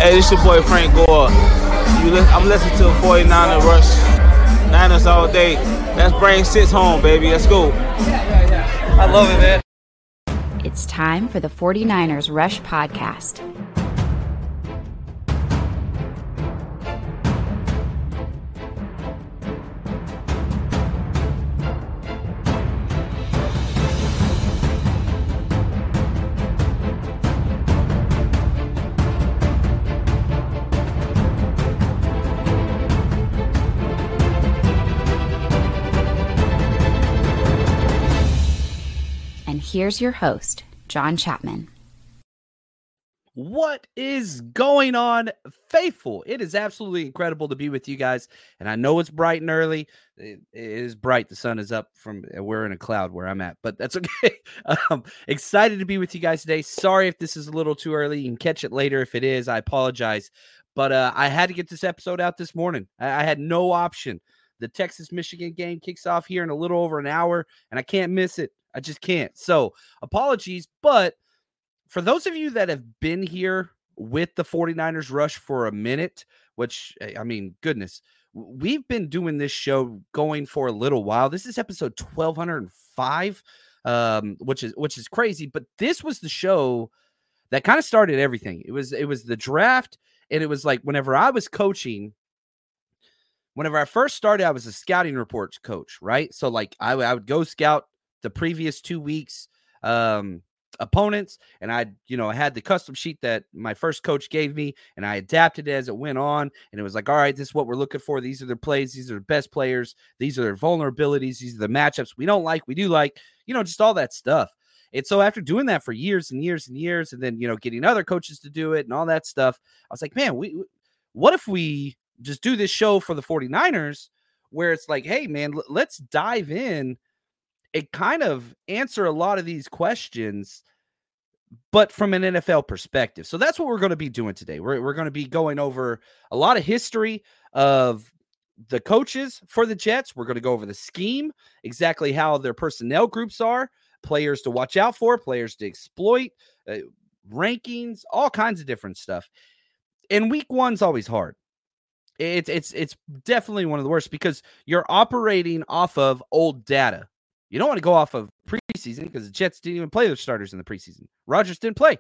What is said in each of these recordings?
Hey, this your boy Frank Gore. I'm listening to 49er Rush. Niners all day. Let's bring 6 home, baby. Let's go. I love it, man. It's time for the 49ers Rush podcast. Here's your host, John Chapman. What is going on, faithful? It is absolutely incredible to be with you guys. And I know it's bright and early. It is bright. The sun is up we're in a cloud where I'm at, but that's okay. Excited to be with you guys today. Sorry if this is a little too early. You can catch it later. If it is, I apologize. But I had to get this episode out this morning. I had no option. The Texas-Michigan game kicks off here in a little over an hour, and I can't miss it. I just can't. So apologies. But for those of you that have been here with the 49ers Rush for a minute, which, I mean, goodness, we've been doing this show going for a little while. This is episode 1205, which is crazy. But this was the show that kind of started everything. It was the draft, and it was like whenever I was coaching. Whenever I first started, I was a scouting reports coach, right? So like I would go scout the previous 2 weeks opponents, and I had the custom sheet that my first coach gave me, and I adapted it as it went on, and it was like, all right, this is what we're looking for. These are their plays. These are their best players. These are their vulnerabilities. These are the matchups we don't like, we do like, just all that stuff. And so after doing that for years and years and years, and then, getting other coaches to do it and all that stuff, I was like, man, what if we just do this show for the 49ers where it's like, hey, man, let's dive in and kind of answer a lot of these questions, but from an NFL perspective. So that's what we're going to be doing today. We're going to be going over a lot of history of the coaches for the Jets. We're going to go over the scheme, exactly how their personnel groups are, players to watch out for, players to exploit, rankings, all kinds of different stuff. And week one's always hard. It's definitely one of the worst because you're operating off of old data. You don't want to go off of preseason because the Jets didn't even play their starters in the preseason. Rodgers didn't play.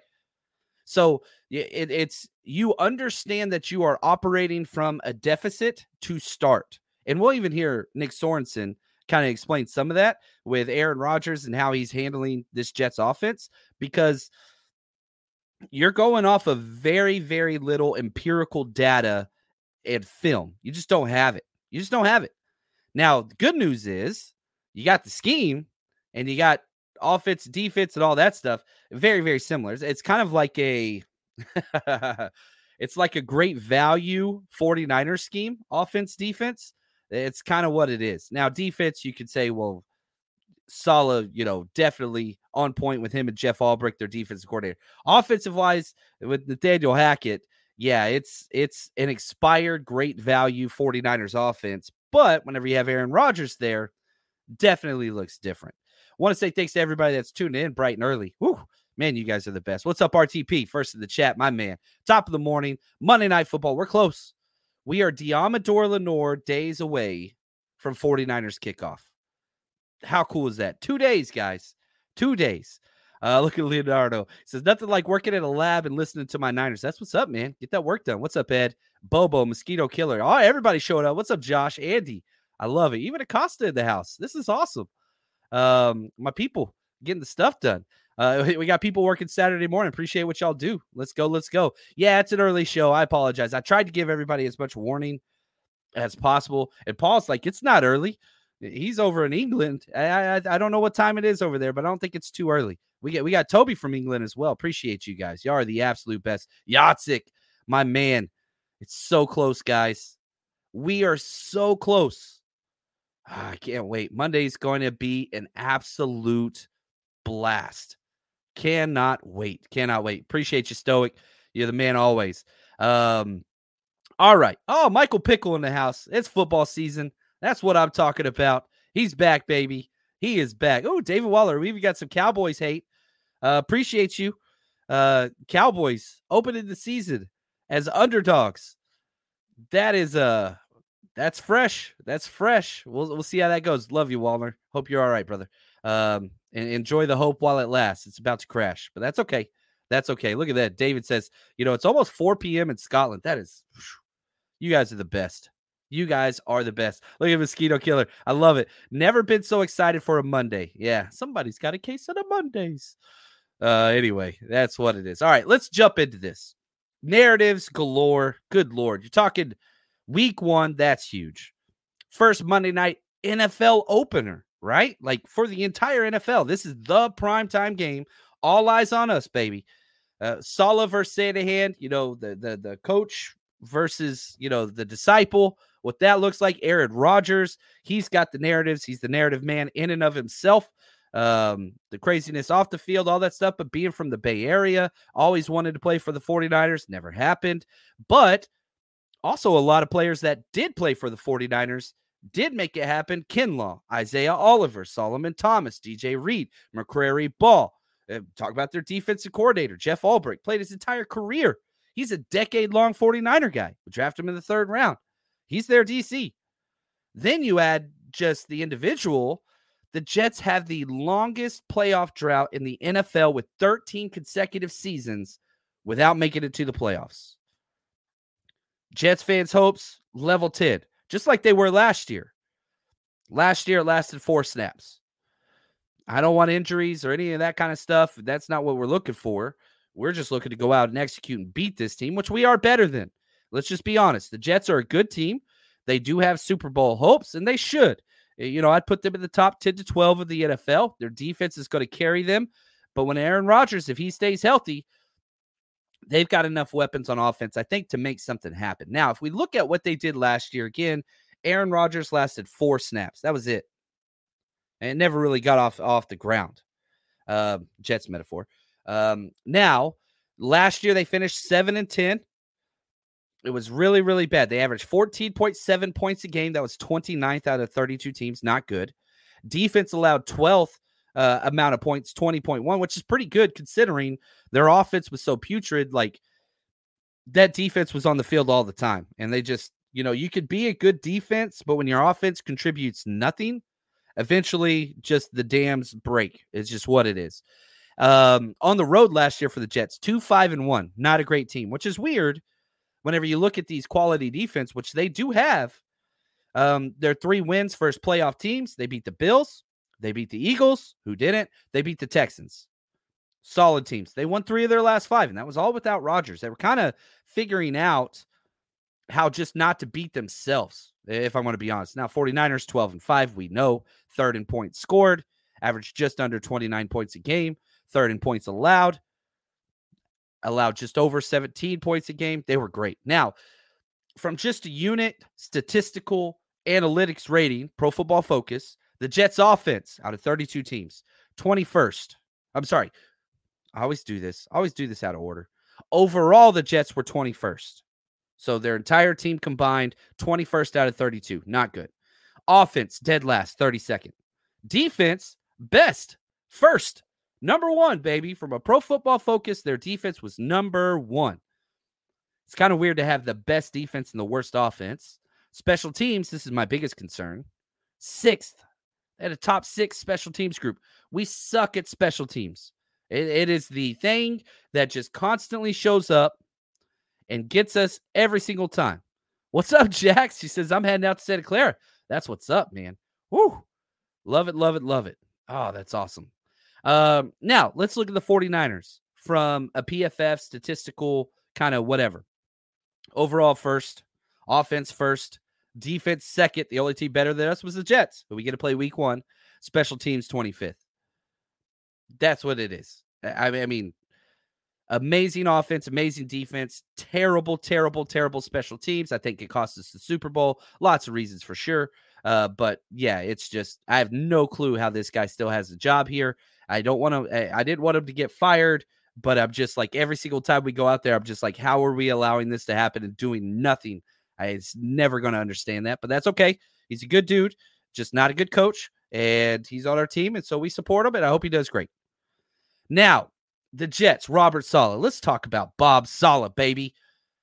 So it's you understand that you are operating from a deficit to start. And we'll even hear Nick Sorensen kind of explain some of that with Aaron Rodgers and how he's handling this Jets offense, because you're going off of very, very little empirical data and film. You just don't have it. Now, the good news is you got the scheme and you got offense, defense, and all that stuff. Very, very similar. It's kind of like it's like a great value 49er scheme, offense, defense. It's kind of what it is. Now, defense, you could say, well, Saleh, definitely on point with him and Jeff Albrecht, their defensive coordinator. Offensive wise, with Nathaniel Hackett, yeah, it's an expired great value 49ers offense. But whenever you have Aaron Rodgers there, definitely looks different. Want to say thanks to everybody that's tuning in bright and early. Woo, man, you guys are the best. What's up, RTP? First in the chat, my man. Top of the morning, Monday Night Football. We're close. We are Diamador Lenore days away from 49ers kickoff. How cool is that? 2 days, guys. 2 days. Look at Leonardo. He says, nothing like working at a lab and listening to my Niners. That's what's up, man. Get that work done. What's up, Ed? Bobo, Mosquito Killer. Oh, everybody showed up. What's up, Josh? Andy. I love it. Even Acosta in the house. This is awesome. My people getting the stuff done. We got people working Saturday morning. Appreciate what y'all do. Let's go. Yeah, it's an early show. I apologize. I tried to give everybody as much warning as possible. And Paul's like, it's not early. He's over in England. I don't know what time it is over there, but I don't think it's too early. We got Toby from England as well. Appreciate you guys. Y'all are the absolute best. Yatsik, my man. It's so close, guys. We are so close. I can't wait. Monday's going to be an absolute blast. Cannot wait. Appreciate you, Stoic. You're the man always. All right. Oh, Michael Pickle in the house. It's football season. That's what I'm talking about. He's back, baby. He is back. Oh, David Waller. We even got some Cowboys hate. Appreciate you. Cowboys opening the season as underdogs. That is that's fresh. That's fresh. We'll see how that goes. Love you, Walner. Hope you're all right, brother. And enjoy the hope while it lasts. It's about to crash, but that's okay. That's okay. Look at that. David says, it's almost 4 p.m. in Scotland. That is, you guys are the best. You guys are the best. Look at Mosquito Killer. I love it. Never been so excited for a Monday. Yeah, somebody's got a case of the Mondays. Anyway, that's what it is. All right, let's jump into this. Narratives galore. Good Lord. You're talking week 1. That's huge. First Monday night NFL opener, right? Like for the entire NFL. This is the primetime game. All eyes on us, baby. Saleh versus Shanahan, the coach versus, the disciple. What that looks like. Aaron Rodgers, he's got the narratives. He's the narrative man in and of himself. The craziness off the field, all that stuff. But being from the Bay Area, always wanted to play for the 49ers. Never happened. But also a lot of players that did play for the 49ers did make it happen. Kinlaw, Isaiah Oliver, Solomon Thomas, DJ Reed, McCrary Ball. Talk about their defensive coordinator, Jeff Ulbrich, played his entire career. He's a decade-long 49er guy. We drafted him in the 3rd round. He's their DC. Then you add just the individual. The Jets have the longest playoff drought in the NFL with 13 consecutive seasons without making it to the playoffs. Jets fans' hopes level 10, just like they were last year. Last year, it lasted 4 snaps. I don't want injuries or any of that kind of stuff. That's not what we're looking for. We're just looking to go out and execute and beat this team, which we are better than. Let's just be honest. The Jets are a good team. They do have Super Bowl hopes, and they should. I'd put them in the top 10 to 12 of the NFL. Their defense is going to carry them. But when Aaron Rodgers, if he stays healthy, they've got enough weapons on offense, I think, to make something happen. Now, if we look at what they did last year, again, Aaron Rodgers lasted 4 snaps. That was it. And it never really got off the ground. Jets metaphor. Now, last year they finished 7-10. It was really, really bad. They averaged 14.7 points a game. That was 29th out of 32 teams. Not good. Defense allowed 12th amount of points, 20.1, which is pretty good considering their offense was so putrid. Like, that defense was on the field all the time. And they just, you could be a good defense, but when your offense contributes nothing, eventually just the dams break. It's just what it is. On the road last year for the Jets, 2-5-1. Not a great team, which is weird. Whenever you look at these quality defense, which they do have, their 3 wins versus playoff teams. They beat the Bills. They beat the Eagles, who didn't. They beat the Texans. Solid teams. They won 3 of their last 5, and that was all without Rodgers. They were kind of figuring out how just not to beat themselves, if I want to be honest. Now, 49ers 12-5, we know. 3rd in points scored. Averaged just under 29 points a game. 3rd in points allowed just over 17 points a game. They were great. Now, from just a unit statistical analytics rating, Pro Football Focus, the Jets offense out of 32 teams, 21st. I'm sorry. I always do this out of order. Overall, the Jets were 21st. So their entire team combined, 21st out of 32. Not good. Offense, dead last, 32nd. Defense, best, first. Number 1, baby. From a Pro Football Focus, their defense was number 1. It's kind of weird to have the best defense and the worst offense. Special teams, this is my biggest concern. 6th. They had a top 6 special teams group. We suck at special teams. It is the thing that just constantly shows up and gets us every single time. What's up, Jax? She says, I'm heading out to Santa Clara. That's what's up, man. Woo. Love it, love it, love it. Oh, that's awesome. Now, let's look at the 49ers from a PFF statistical kind of whatever. Overall first, offense first, defense second. The only team better than us was the Jets, but we get to play week 1. Special teams 25th. That's what it is. I mean, amazing offense, amazing defense, terrible, terrible, terrible special teams. I think it cost us the Super Bowl. Lots of reasons for sure. But yeah, it's just, I have no clue how this guy still has a job here. I didn't want him to get fired, but I'm just like, every single time we go out there, I'm just like, how are we allowing this to happen and doing nothing? It's never going to understand that, but that's okay. He's a good dude, just not a good coach, and he's on our team, and so we support him, and I hope he does great. Now, the Jets, Robert Saleh. Let's talk about Bob Saleh, baby.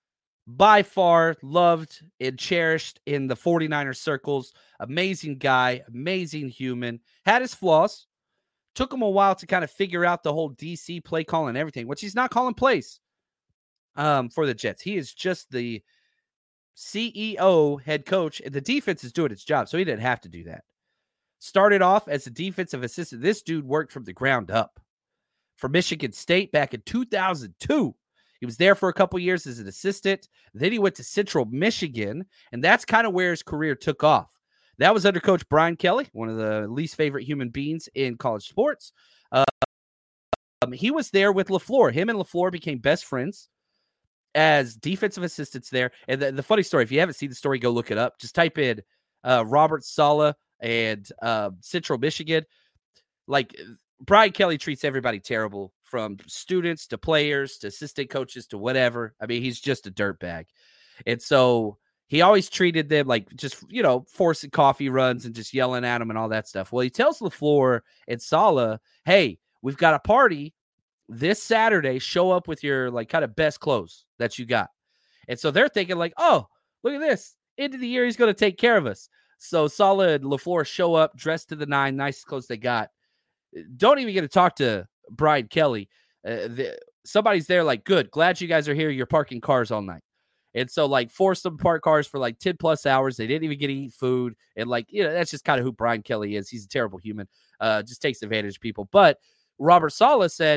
by far loved and cherished in the 49ers circles. Amazing guy, amazing human, had his flaws. Took him a while to kind of figure out the whole DC play call and everything, which he's not calling plays for the Jets. He is just the CEO head coach, and the defense is doing its job, so he didn't have to do that. Started off as a defensive assistant. This dude worked from the ground up for Michigan State back in 2002. He was there for a couple years as an assistant. Then he went to Central Michigan, and that's kind of where his career took off. That was under Coach Brian Kelly, one of the least favorite human beings in college sports. He was there with LaFleur. Him and LaFleur became best friends as defensive assistants there. And the funny story, if you haven't seen the story, go look it up. Just type in Robert Saleh and Central Michigan. Like, Brian Kelly treats everybody terrible, from students to players to assistant coaches to whatever. I mean, he's just a dirtbag. And so he always treated them like just, forcing coffee runs and just yelling at them and all that stuff. Well, he tells LaFleur and Saleh, hey, we've got a party this Saturday. Show up with your kind of best clothes that you got. And so they're thinking oh, look at this. End of the year, he's going to take care of us. So Saleh and LaFleur show up dressed to the nine, nicest clothes they got. Don't even get to talk to Brian Kelly. Somebody's there good, glad you guys are here. You're parking cars all night. And so forced them to park cars for 10 plus hours. They didn't even get to eat food. And that's just kind of who Brian Kelly is. He's a terrible human. Just takes advantage of people. But Robert Saleh said,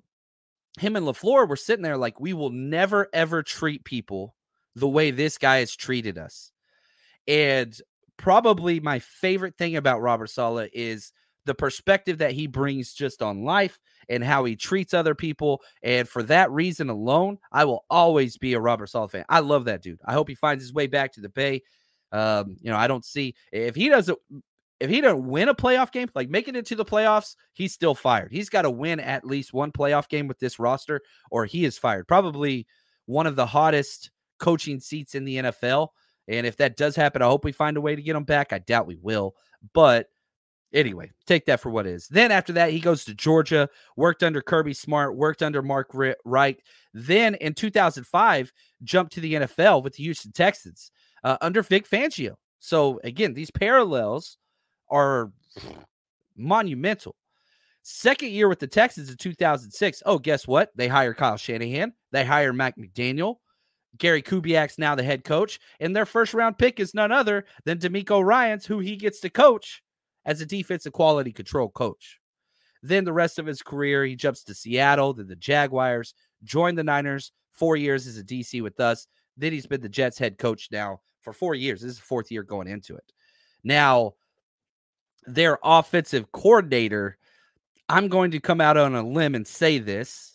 him and LaFleur were sitting there we will never, ever treat people the way this guy has treated us. And probably my favorite thing about Robert Saleh is the perspective that he brings just on life and how he treats other people. And for that reason alone, I will always be a Robert Saleh fan. I love that dude. I hope he finds his way back to the Bay. I don't see if he doesn't win a playoff game, making it to the playoffs, he's still fired. He's got to win at least one playoff game with this roster, or he is fired. Probably one of the hottest coaching seats in the NFL. And if that does happen, I hope we find a way to get him back. I doubt we will, but anyway, take that for what it is. Then after that, he goes to Georgia, worked under Kirby Smart, worked under Mark Wright. Then in 2005, jumped to the NFL with the Houston Texans under Vic Fangio. So again, these parallels are monumental. Second year with the Texans in 2006. Oh, guess what? They hire Kyle Shanahan. They hire Mike McDaniel. Gary Kubiak's now the head coach. And their first round pick is none other than DeMeco Ryans, who he gets to coach as a defensive quality control coach. Then the rest of his career, he jumps to Seattle, then the Jaguars, joined the Niners, 4 years as a DC with us. Then he's been the Jets head coach now for 4 years. This is the fourth year going into it. Now, their offensive coordinator, I'm going to come out on a limb and say this,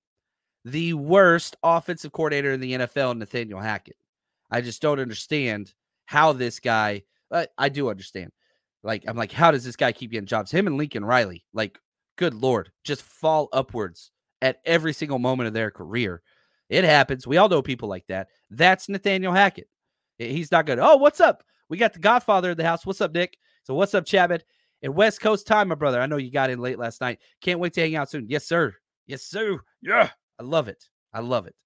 the worst offensive coordinator in the NFL, Nathaniel Hackett. I just don't understand how this guy, I do understand. I'm how does this guy keep getting jobs? Him and Lincoln Riley, good Lord, just fall upwards at every single moment of their career. It happens. We all know people like that. That's Nathaniel Hackett. He's not good. Oh, what's up? We got the Godfather in the house. What's up, Nick? So what's up, Chapman? And West Coast time, my brother. I know you got in late last night. Can't wait to hang out soon. Yes, sir. Yes, sir. Yeah. I love it. I love it.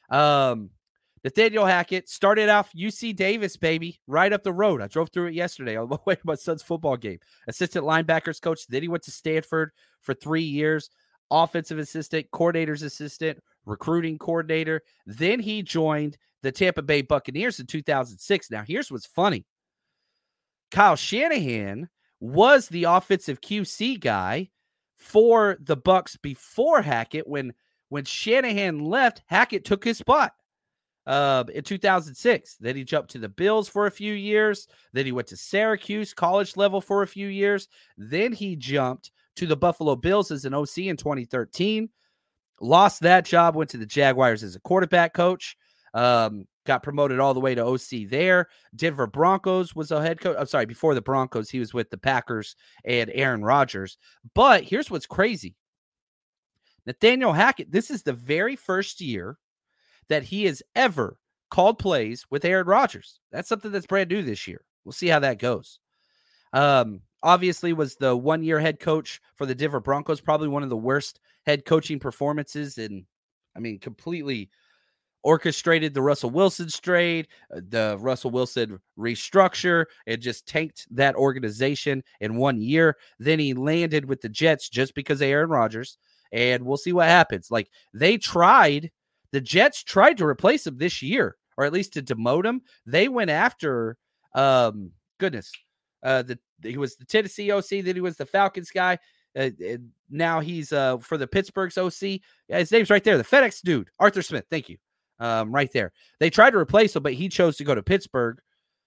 Nathaniel Hackett started off UC Davis, baby, right up the road. I drove through it yesterday on my way to my son's football game. Assistant linebackers coach. Then he went to Stanford for 3 years. Offensive assistant, coordinator's assistant, recruiting coordinator. Then he joined the Tampa Bay Buccaneers in 2006. Now, here's what's funny. Kyle Shanahan was the offensive QC guy for the Bucs before Hackett. When Shanahan left, Hackett took his spot in 2006. Then he jumped to the Bills for a few years. Then he went to Syracuse, college level, for a few years. Then he jumped to the Buffalo Bills as an OC in 2013. Lost that job, went to the Jaguars as a quarterback coach. Got promoted all the way to OC there. Denver Broncos was a head coach. I'm sorry, before the Broncos, he was with the Packers and Aaron Rodgers. But here's what's crazy. Nathaniel Hackett, this is the very first year that he has ever called plays with Aaron Rodgers. That's something that's brand new this year. We'll see how that goes. Obviously was the 1 year head coach for the Denver Broncos, probably one of the worst head coaching performances, and completely orchestrated the Russell Wilson trade, the Russell Wilson restructure, and just tanked that organization in 1 year. Then he landed with the Jets just because of Aaron Rodgers, and we'll see what happens. Like, the Jets tried to replace him this year, or at least to demote him. They went after, he was the Tennessee OC, then he was the Falcons guy. Now he's for the Pittsburgh's OC. His name's right there, the FedEx dude, Arthur Smith. Thank you. Right there. They tried to replace him, but he chose to go to Pittsburgh.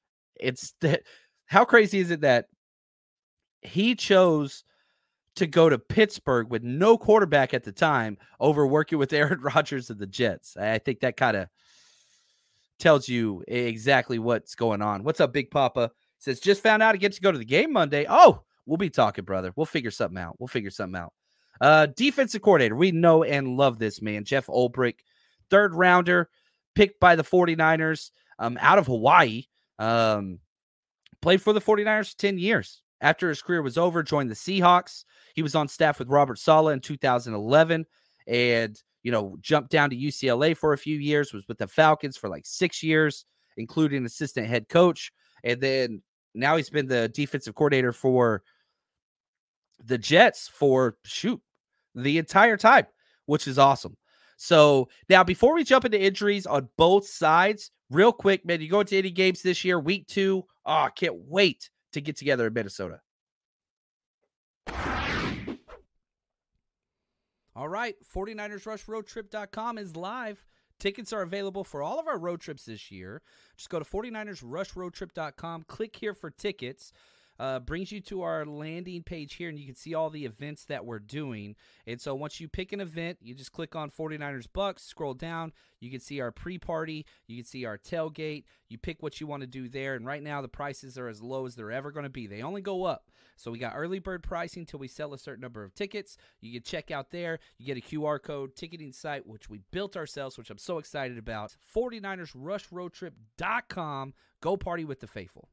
How crazy is it that he chose to go to Pittsburgh with no quarterback at the time over working with Aaron Rodgers and the Jets? I think that kind of tells you exactly what's going on. What's up, Big Papa? Says, just found out I get to go to the game Monday. Oh, we'll be talking, brother. We'll figure something out. Defensive coordinator. We know and love this man, Jeff Ulbrich. Third rounder, picked by the 49ers out of Hawaii. Played for the 49ers for 10 years. After his career was over, joined the Seahawks. He was on staff with Robert Saleh in 2011 and, jumped down to UCLA for a few years, was with the Falcons for like 6 years, including assistant head coach. And then now he's been the defensive coordinator for the Jets for, the entire time, which is awesome. So now, before we jump into injuries on both sides, real quick, man, you go into any games this year, week 2. Oh, I can't wait to get together in Minnesota. All right, 49ersRushRoadTrip.com is live. Tickets are available for all of our road trips this year. Just go to 49ersRushRoadTrip.com, click here for tickets. Brings you to our landing page here, and you can see all the events that we're doing. And so once you pick an event, you just click on 49ers Bucks, scroll down. You can see our pre-party. You can see our tailgate. You pick what you want to do there. And right now, the prices are as low as they're ever going to be. They only go up. So we got early bird pricing until we sell a certain number of tickets. You can check out there. You get a QR code ticketing site, which we built ourselves, which I'm so excited about. 49ersRushRoadTrip.com. Go party with the faithful.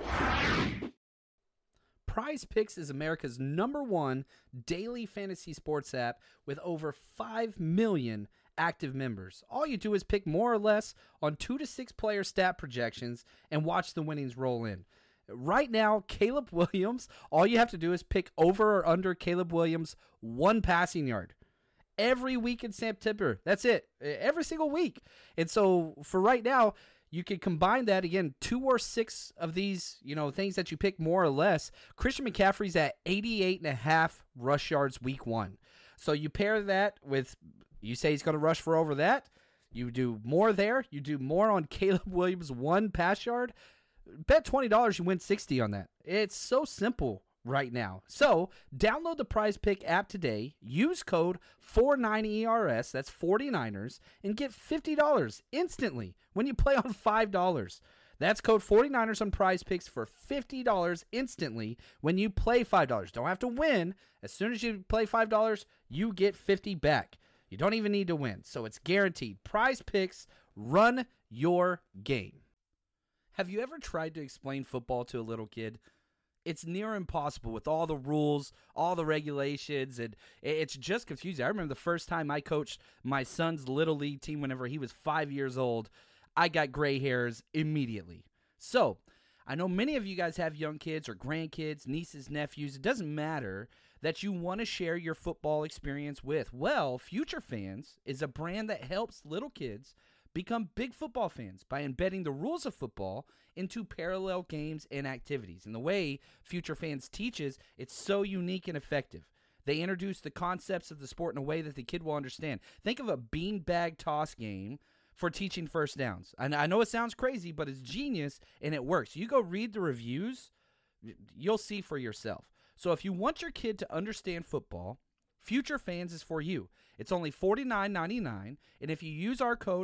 Prize Picks is America's #1 daily fantasy sports app with over 5 million active members. All you do is pick more or less on 2 to 6 player stat projections and watch the winnings roll in. Right now, Caleb Williams, all you have to do is pick over or under Caleb Williams 1 passing yard. Every week in September. That's it. Every single week. And so for right now, you can combine that, again, 2 or 6 of these, things that you pick more or less. Christian McCaffrey's at 88.5 rush yards week 1. So you pair that with, you say he's going to rush for over that. You do more there. You do more on Caleb Williams' 1 pass yard. Bet $20, you win $60 on that. It's so simple right now. So download the Prize Pick app today. Use code 49ERS, that's 49ers, and get $50 instantly when you play on $5. That's code 49ers on Prize Picks for $50 instantly when you play $5. Don't have to win. As soon as you play $5, you get $50 back. You don't even need to win, so it's guaranteed. Prize Picks, run your game. Have you ever tried to explain football to a little kid? It's near impossible with all the rules, all the regulations, and it's just confusing. I remember the first time I coached my son's Little League team whenever he was 5 years old, I got gray hairs immediately. So, I know many of you guys have young kids or grandkids, nieces, nephews. It doesn't matter that you want to share your football experience with. Well, Future Fans is a brand that helps little kids become big football fans by embedding the rules of football into parallel games and activities. And the way Future Fans teaches, it's so unique and effective. They introduce the concepts of the sport in a way that the kid will understand. Think of a beanbag toss game for teaching first downs. And I know it sounds crazy, but it's genius and it works. You go read the reviews, you'll see for yourself. So if you want your kid to understand football, Future Fans is for you. It's only $49.99, and if you use our code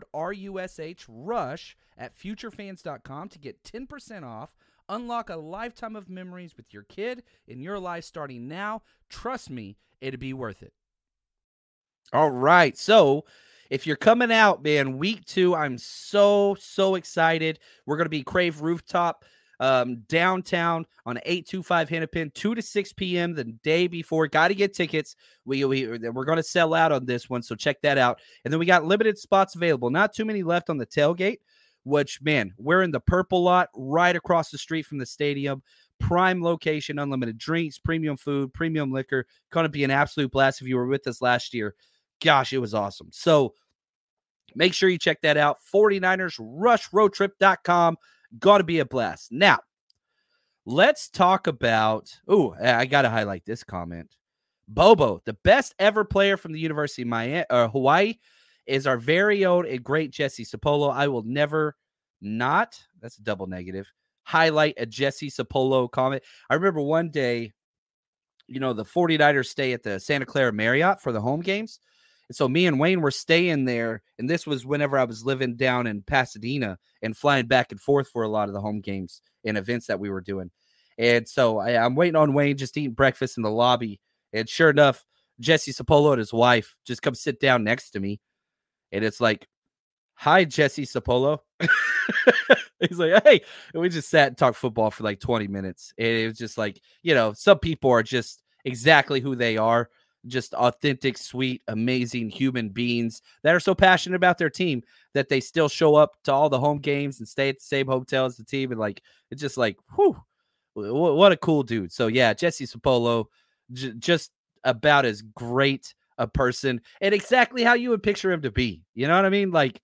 RUSH at futurefans.com to get 10% off, unlock a lifetime of memories with your kid in your life starting now. Trust me, it'll be worth it. All right, so if you're coming out, man, week 2, I'm so excited. We're going to be Crave Rooftop. downtown on 825 Hennepin, 2 to 6 p.m. the day before. Got to get tickets. We're going to sell out on this one, so check that out. And then we got limited spots available. Not too many left on the tailgate, which, man, we're in the purple lot right across the street from the stadium. Prime location, unlimited drinks, premium food, premium liquor. Going to be an absolute blast. If you were with us last year, gosh, it was awesome. So make sure you check that out. 49ersrushroadtrip.com. Got to be a blast. Now, let's talk about, I got to highlight this comment. Bobo, the best ever player from the University of Hawaii, is our very own and great Jesse Sapolo. I will never not, that's a double negative, highlight a Jesse Sapolo comment. I remember one day, the 49ers stay at the Santa Clara Marriott for the home games. And so me and Wayne were staying there, and this was whenever I was living down in Pasadena and flying back and forth for a lot of the home games and events that we were doing. And so I'm waiting on Wayne, just eating breakfast in the lobby. And sure enough, Jesse Sapolo and his wife just come sit down next to me. And it's like, "Hi, Jesse Sapolo." He's like, "Hey." And we just sat and talked football for like 20 minutes. And it was just like, some people are just exactly who they are. Just authentic, sweet, amazing human beings that are so passionate about their team that they still show up to all the home games and stay at the same hotel as the team. And like, it's just like, whew, what a cool dude. So yeah, Jesse Sapolo, just about as great a person and exactly how you would picture him to be. You know what I mean? Like,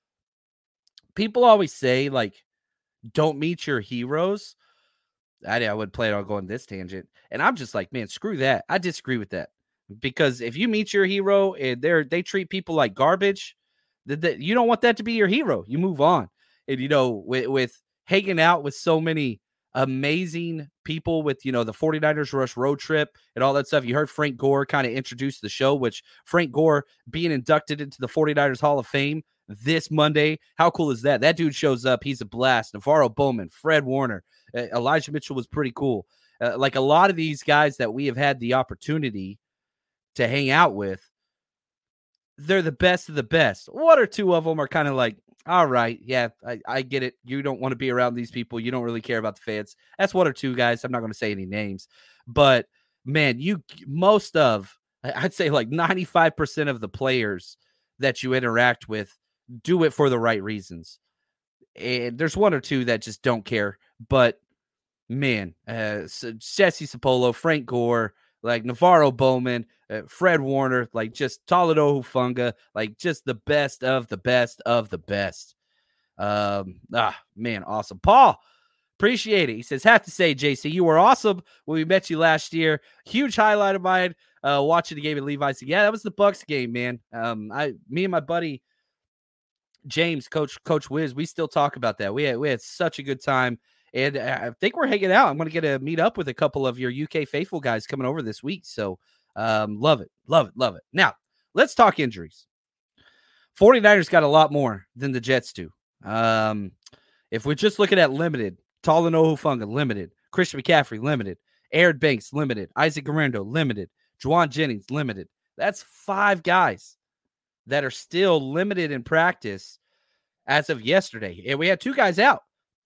people always say, like, don't meet your heroes. I would plan on going this tangent. And I'm just like, man, screw that. I disagree with that. Because if you meet your hero and they treat people like garbage, you don't want that to be your hero. You move on. And, with hanging out with so many amazing people with, the 49ers Rush road trip and all that stuff. You heard Frank Gore kind of introduce the show, which Frank Gore being inducted into the 49ers Hall of Fame this Monday. How cool is that? That dude shows up. He's a blast. Navarro Bowman, Fred Warner, Elijah Mitchell was pretty cool. Like a lot of these guys that we have had the opportunity to hang out with, they're the best of the best. One or two of them are kind of like, all right, yeah, I get it. You don't want to be around these people. You don't really care about the fans. That's one or two guys. I'm not going to say any names. But, man, I'd say like 95% of the players that you interact with do it for the right reasons. And there's one or two that just don't care. But, man, Jesse Sapolo, Frank Gore, like Navarro Bowman, Fred Warner, like just Toledo Hufunga, like just the best of the best of the best. Man, awesome. Paul, appreciate it. He says, have to say, JC, you were awesome when we met you last year. Huge highlight of mine, watching the game at Levi's. Yeah, that was the Bucks game, man. Me and my buddy James, Coach Wiz, we still talk about that. We had such a good time. And I think we're hanging out. I'm going to get to meet up with a couple of your UK faithful guys coming over this week. So love it. Now, let's talk injuries. 49ers got a lot more than the Jets do. If we're just looking at limited, Talanoa Hufanga, limited. Christian McCaffrey, limited. Aaron Banks, limited. Isaac Guerrero, limited. Juwan Jennings, limited. That's 5 guys that are still limited in practice as of yesterday. And we had 2 guys out.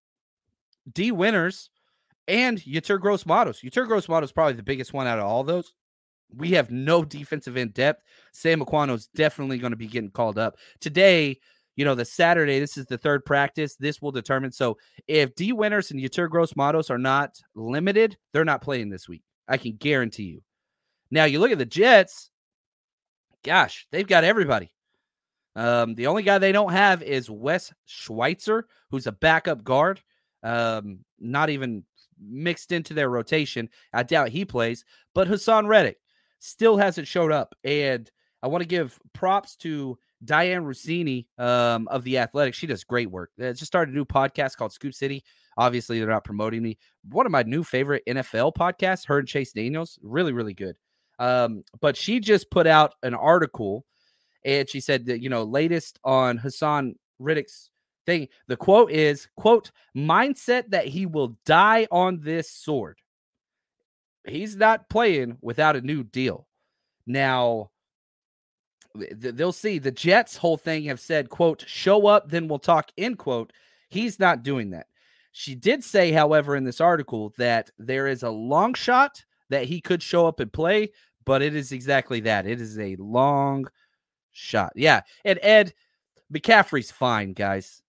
D. Winters and Yetur Gross-Matos. Yetur Gross-Matos is probably the biggest one out of all those. We have no defensive end depth. Sam Aquano is definitely going to be getting called up. Today, the Saturday, this is the 3rd practice. This will determine. So if D. Winters and Yetur Gross-Matos are not limited, they're not playing this week. I can guarantee you. Now, you look at the Jets. Gosh, they've got everybody. The only guy they don't have is Wes Schweitzer, who's a backup guard. Not even mixed into their rotation. I doubt he plays, but Hassan Reddick still hasn't showed up. And I want to give props to Diane Rossini of The Athletic. She does great work. Just started a new podcast called Scoop City. Obviously, they're not promoting me. One of my new favorite NFL podcasts, her and Chase Daniels, really, really good. But she just put out an article, and she said that, latest on Hassan Reddick's thing. The quote is, quote, mindset that he will die on this sword. He's not playing without a new deal. Now, they'll see. The Jets' whole thing have said, quote, show up, then we'll talk, end quote. He's not doing that. She did say, however, in this article that there is a long shot that he could show up and play, but it is exactly that. It is a long shot. Yeah. And Ed, McCaffrey's fine, guys.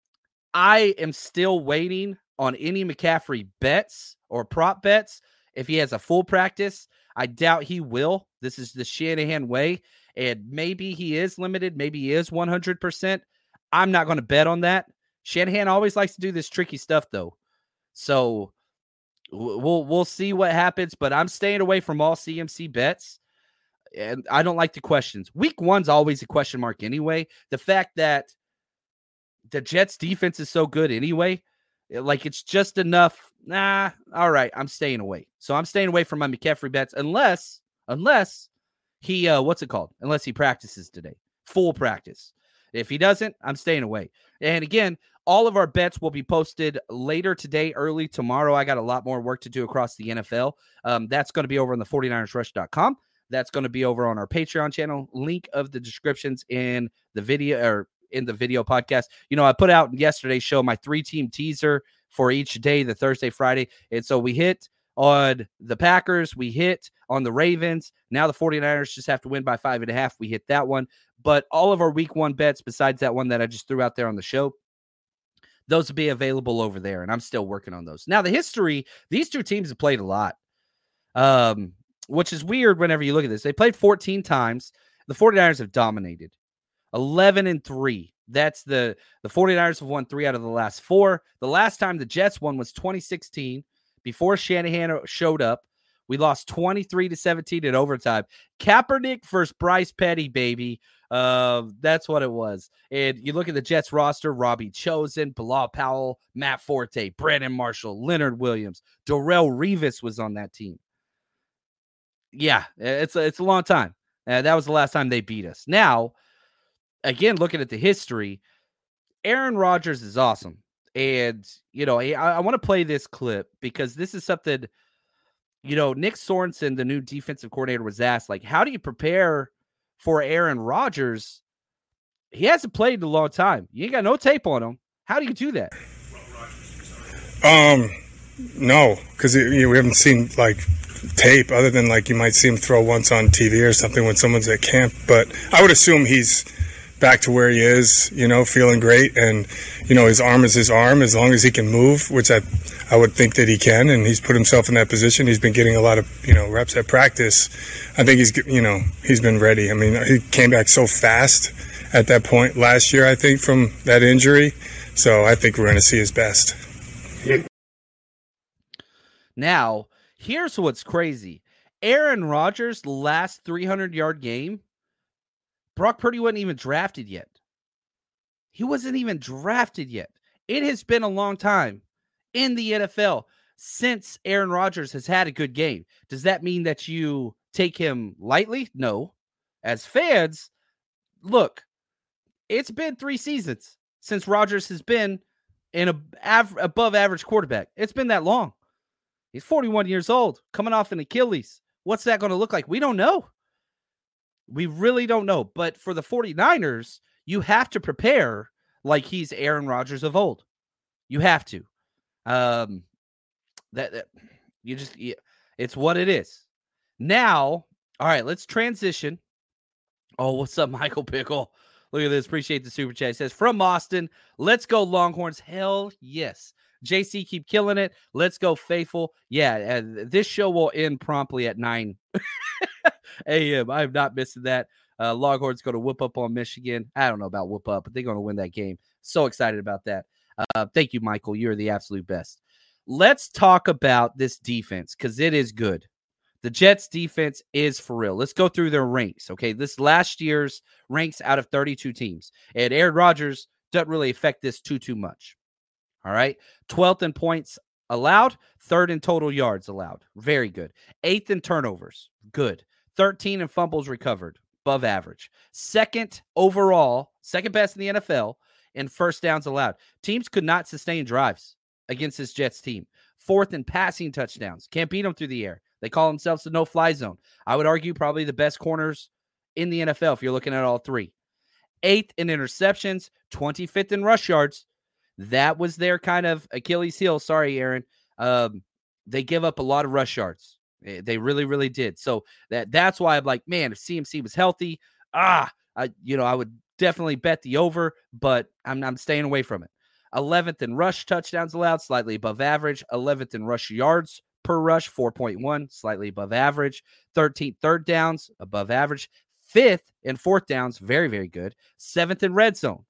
I am still waiting on any McCaffrey bets or prop bets. If he has a full practice, I doubt he will. This is the Shanahan way. And maybe he is limited. Maybe he is 100%. I'm not going to bet on that. Shanahan always likes to do this tricky stuff, though. So we'll see what happens. But I'm staying away from all CMC bets. And I don't like the questions. Week 1's always a question mark anyway. The fact that the Jets defense is so good anyway, like it's just enough. Nah, all right, I'm staying away. So I'm staying away from my McCaffrey bets unless he unless he practices today. Full practice. If he doesn't, I'm staying away. And again, all of our bets will be posted later today, early tomorrow. I got a lot more work to do across the NFL. That's going to be over on the 49ersrush.com. That's going to be over on our Patreon channel. Link of the descriptions in the video or in the video podcast. I put out yesterday's show my 3-team teaser for each day, the Thursday, Friday. And so we hit on the Packers. We hit on the Ravens. Now the 49ers just have to win by 5.5. We hit that one. But all of our week 1 bets, besides that one that I just threw out there on the show, those will be available over there. And I'm still working on those. Now the history, these two teams have played a lot. Which is weird whenever you look at this. They played 14 times. The 49ers have dominated. 11-3. That's the 49ers have won 3 out of the last 4. The last time the Jets won was 2016. Before Shanahan showed up, we lost 23-17 in overtime. Kaepernick versus Bryce Petty, baby. That's what it was. And you look at the Jets roster: Robbie Chosen, Bilal Powell, Matt Forte, Brandon Marshall, Leonard Williams, Darrelle Revis was on that team. Yeah, it's a long time. That was the last time they beat us. Now, again, looking at the history, Aaron Rodgers is awesome. And, I want to play this clip because this is something, Nick Sorensen, the new defensive coordinator, was asked, like, how do you prepare for Aaron Rodgers? He hasn't played in a long time. You ain't got no tape on him. How do you do that? No, because we haven't seen, tape other than, you might see him throw once on TV or something when someone's at camp. But I would assume he's back to where he is, feeling great. And, his arm is his arm as long as he can move, which I would think that he can. And he's put himself in that position. He's been getting a lot of, reps at practice. I think he's been ready. I mean, he came back so fast at that point last year, I think, from that injury. So I think we're going to see his best. Now, here's what's crazy. Aaron Rodgers' last 300-yard game, Brock Purdy wasn't even drafted yet. He wasn't even drafted yet. It has been a long time in the NFL since Aaron Rodgers has had a good game. Does that mean that you take him lightly? No. As fans, look, it's been 3 seasons since Rodgers has been an above average quarterback. It's been that long. He's 41 years old, coming off an Achilles. What's that going to look like? We don't know. We really don't know. But for the 49ers, you have to prepare like he's Aaron Rodgers of old. You have to. It's what it is. Now, all right, let's transition. Oh, what's up, Michael Pickle? Look at this. Appreciate the super chat. It says, from Austin, let's go Longhorns. Hell yes. JC, keep killing it. Let's go Faithful. Yeah, this show will end promptly at 9 a.m. I'm not missing that. Longhorns go to whoop up on Michigan. I don't know about whoop up, but they're going to win that game. So excited about that. Thank you, Michael. You're the absolute best. Let's talk about this defense because it is good. The Jets defense is for real. Let's go through their ranks. Okay, this last year's ranks out of 32 teams. And Aaron Rodgers doesn't really affect this too much. All right. 12th in points allowed. 3rd in total yards allowed. Very good. 8th in turnovers. Good. 13 in fumbles recovered. Above average. 2nd overall. 2nd best in the NFL in first downs allowed. Teams could not sustain drives against this Jets team. 4th in passing touchdowns. Can't beat them through the air. They call themselves the no-fly zone. I would argue probably the best corners in the NFL if you're looking at all 3. 8th in interceptions. 25th in rush yards. that was their kind of Achilles heel. Sorry, Aaron. They give up a lot of rush yards. They really, really did. So that's why I'm like, man, if CMC was healthy, I would definitely bet the over, but I'm staying away from it. 11th in rush touchdowns allowed, slightly above average. 11th in rush yards per rush, 4.1, slightly above average. 13th third downs, above average. 5th in fourth downs, very, very good. 7th in red zone.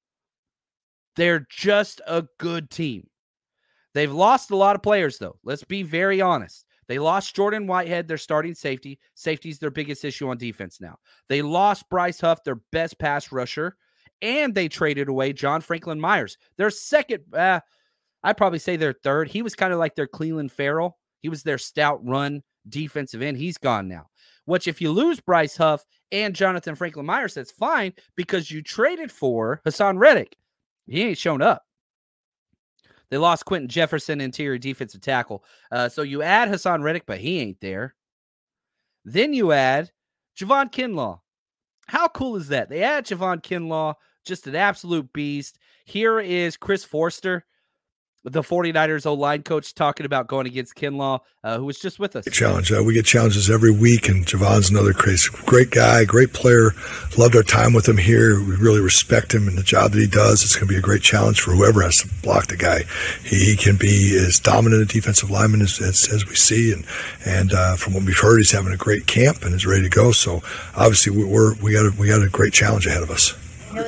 They're just a good team. They've lost a lot of players, though. Let's be very honest. They lost Jordan Whitehead, their starting safety. Safety's their biggest issue on defense now. They lost Bryce Huff, their best pass rusher. And they traded away John Franklin Myers. Their second, I'd probably say their third. He was kind of like their Cleveland Farrell. He was their stout run defensive end. He's gone now. Which if you lose Bryce Huff and Jonathan Franklin Myers, that's fine because you traded for Hassan Reddick. He ain't shown up. They lost Quentin Jefferson, interior defensive tackle. So you add Hassan Reddick, but he ain't there. Then you add Javon Kinlaw. How cool is that? They add Javon Kinlaw, just an absolute beast. Here is Chris Forster, the 49ers O-line coach, talking about going against Kinlaw, who was just with us. Challenge. We get challenges every week, and Javon's another great guy, great player. Loved our time with him here. We really respect him and the job that he does. It's going to be a great challenge for whoever has to block the guy. He can be as dominant a defensive lineman as we see, and from what we've heard, he's having a great camp and is ready to go. So obviously, we got a great challenge ahead of us.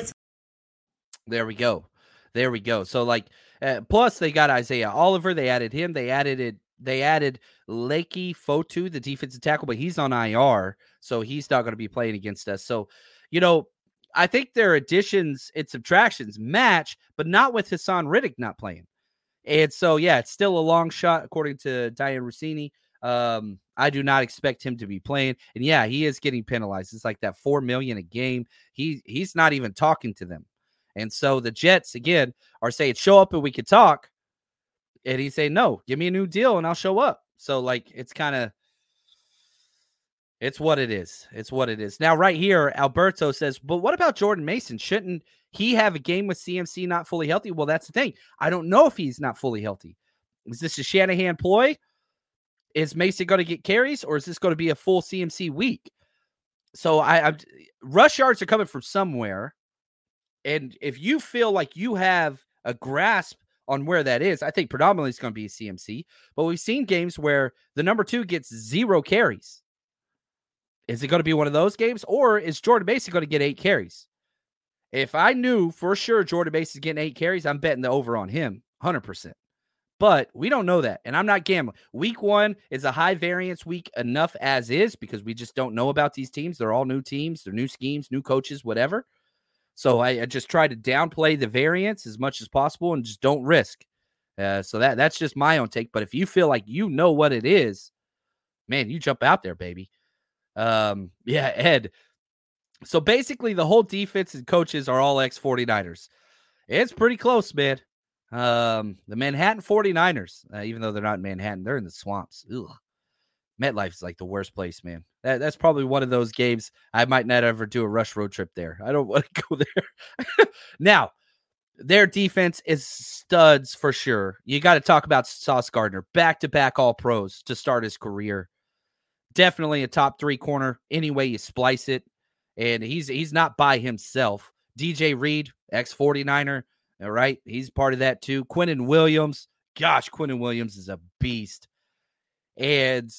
There we go. So plus they got Isaiah Oliver. They added him. They added Lakey Fotu, the defensive tackle, but he's on IR, so he's not going to be playing against us. So, I think their additions and subtractions match, but not with Hassan Reddick not playing. And so, yeah, it's still a long shot, according to Diane Rossini. I do not expect him to be playing. And yeah, he is getting penalized. It's like that $4 million a game. He's not even talking to them. And so the Jets, again, are saying, show up and we can talk. And he's saying, no, give me a new deal and I'll show up. So, it's what it is. It's what it is. Now, right here, Alberto says, but what about Jordan Mason? Shouldn't he have a game with CMC not fully healthy? Well, that's the thing. I don't know if he's not fully healthy. Is this a Shanahan ploy? Is Mason going to get carries, or is this going to be a full CMC week? So, rush yards are coming from somewhere. And if you feel like you have a grasp on where that is, I think predominantly it's going to be a CMC. But we've seen games where the number 2 gets 0 carries. Is it going to be one of those games, or is Jordan Mason going to get 8 carries? If I knew for sure Jordan Mason's getting 8 carries, I'm betting the over on him 100%. But we don't know that, and I'm not gambling. Week 1 is a high variance week enough as is because we just don't know about these teams. They're all new teams. They're new schemes, new coaches, whatever. So I just try to downplay the variance as much as possible and just don't risk. So that's just my own take. But if you feel like you know what it is, man, you jump out there, baby. Yeah, Ed. So basically the whole defense and coaches are all ex-49ers. It's pretty close, man. The Manhattan 49ers, even though they're not in Manhattan, they're in the swamps. Ugh. MetLife is like the worst place, man. That's probably one of those games I might not ever do a rush road trip there. I don't want to go there. Now, their defense is studs for sure. You got to talk about Sauce Gardner. Back-to-back All-Pros to start his career. Definitely a top 3 corner any way you splice it. And he's not by himself. DJ Reed, ex-49er, all right? He's part of that too. Quinnen Williams. Gosh, Quinnen Williams is a beast. And,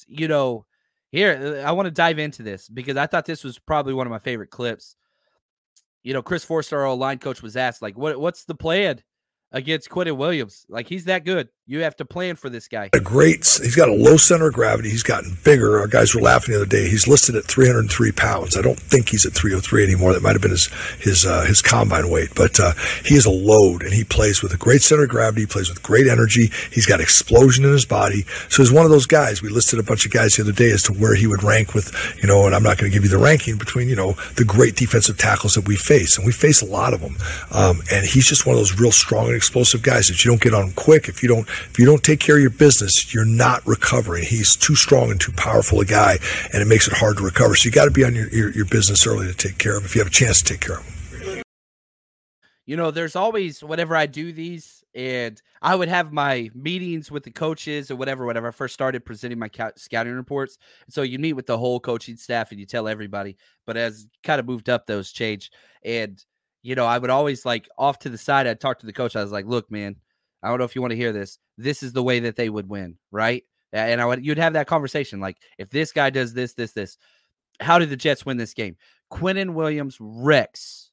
here, I want to dive into this because I thought this was probably one of my favorite clips. Chris Forster, our line coach, was asked, what's the plan against Quinnen Williams? He's that good. You have to plan for this guy. He's got a low center of gravity. He's gotten bigger. Our guys were laughing the other day. He's listed at 303 pounds. I don't think he's at 303 anymore. That might have been his combine weight. But he is a load, and he plays with a great center of gravity. He plays with great energy. He's got explosion in his body. So he's one of those guys. We listed a bunch of guys the other day as to where he would rank with, and I'm not going to give you the ranking between, the great defensive tackles that we face. And we face a lot of them. And he's just one of those real strong and explosive guys that you don't get on him quick. If you don't take care of your business, you're not recovering. He's too strong and too powerful a guy, and it makes it hard to recover. So you got to be on your business early to take care of him if you have a chance to take care of him. there's always, whenever I do these, and I would have my meetings with the coaches or whatever I first started presenting my scouting reports. So you meet with the whole coaching staff and you tell everybody, but as kind of moved up, those changed. And, I would always off to the side, I'd talk to the coach. I was like, look, man, I don't know if you want to hear this. This is the way that they would win, right? And you'd have that conversation. Like, if this guy does this, how did the Jets win this game? Quinnen Williams wrecks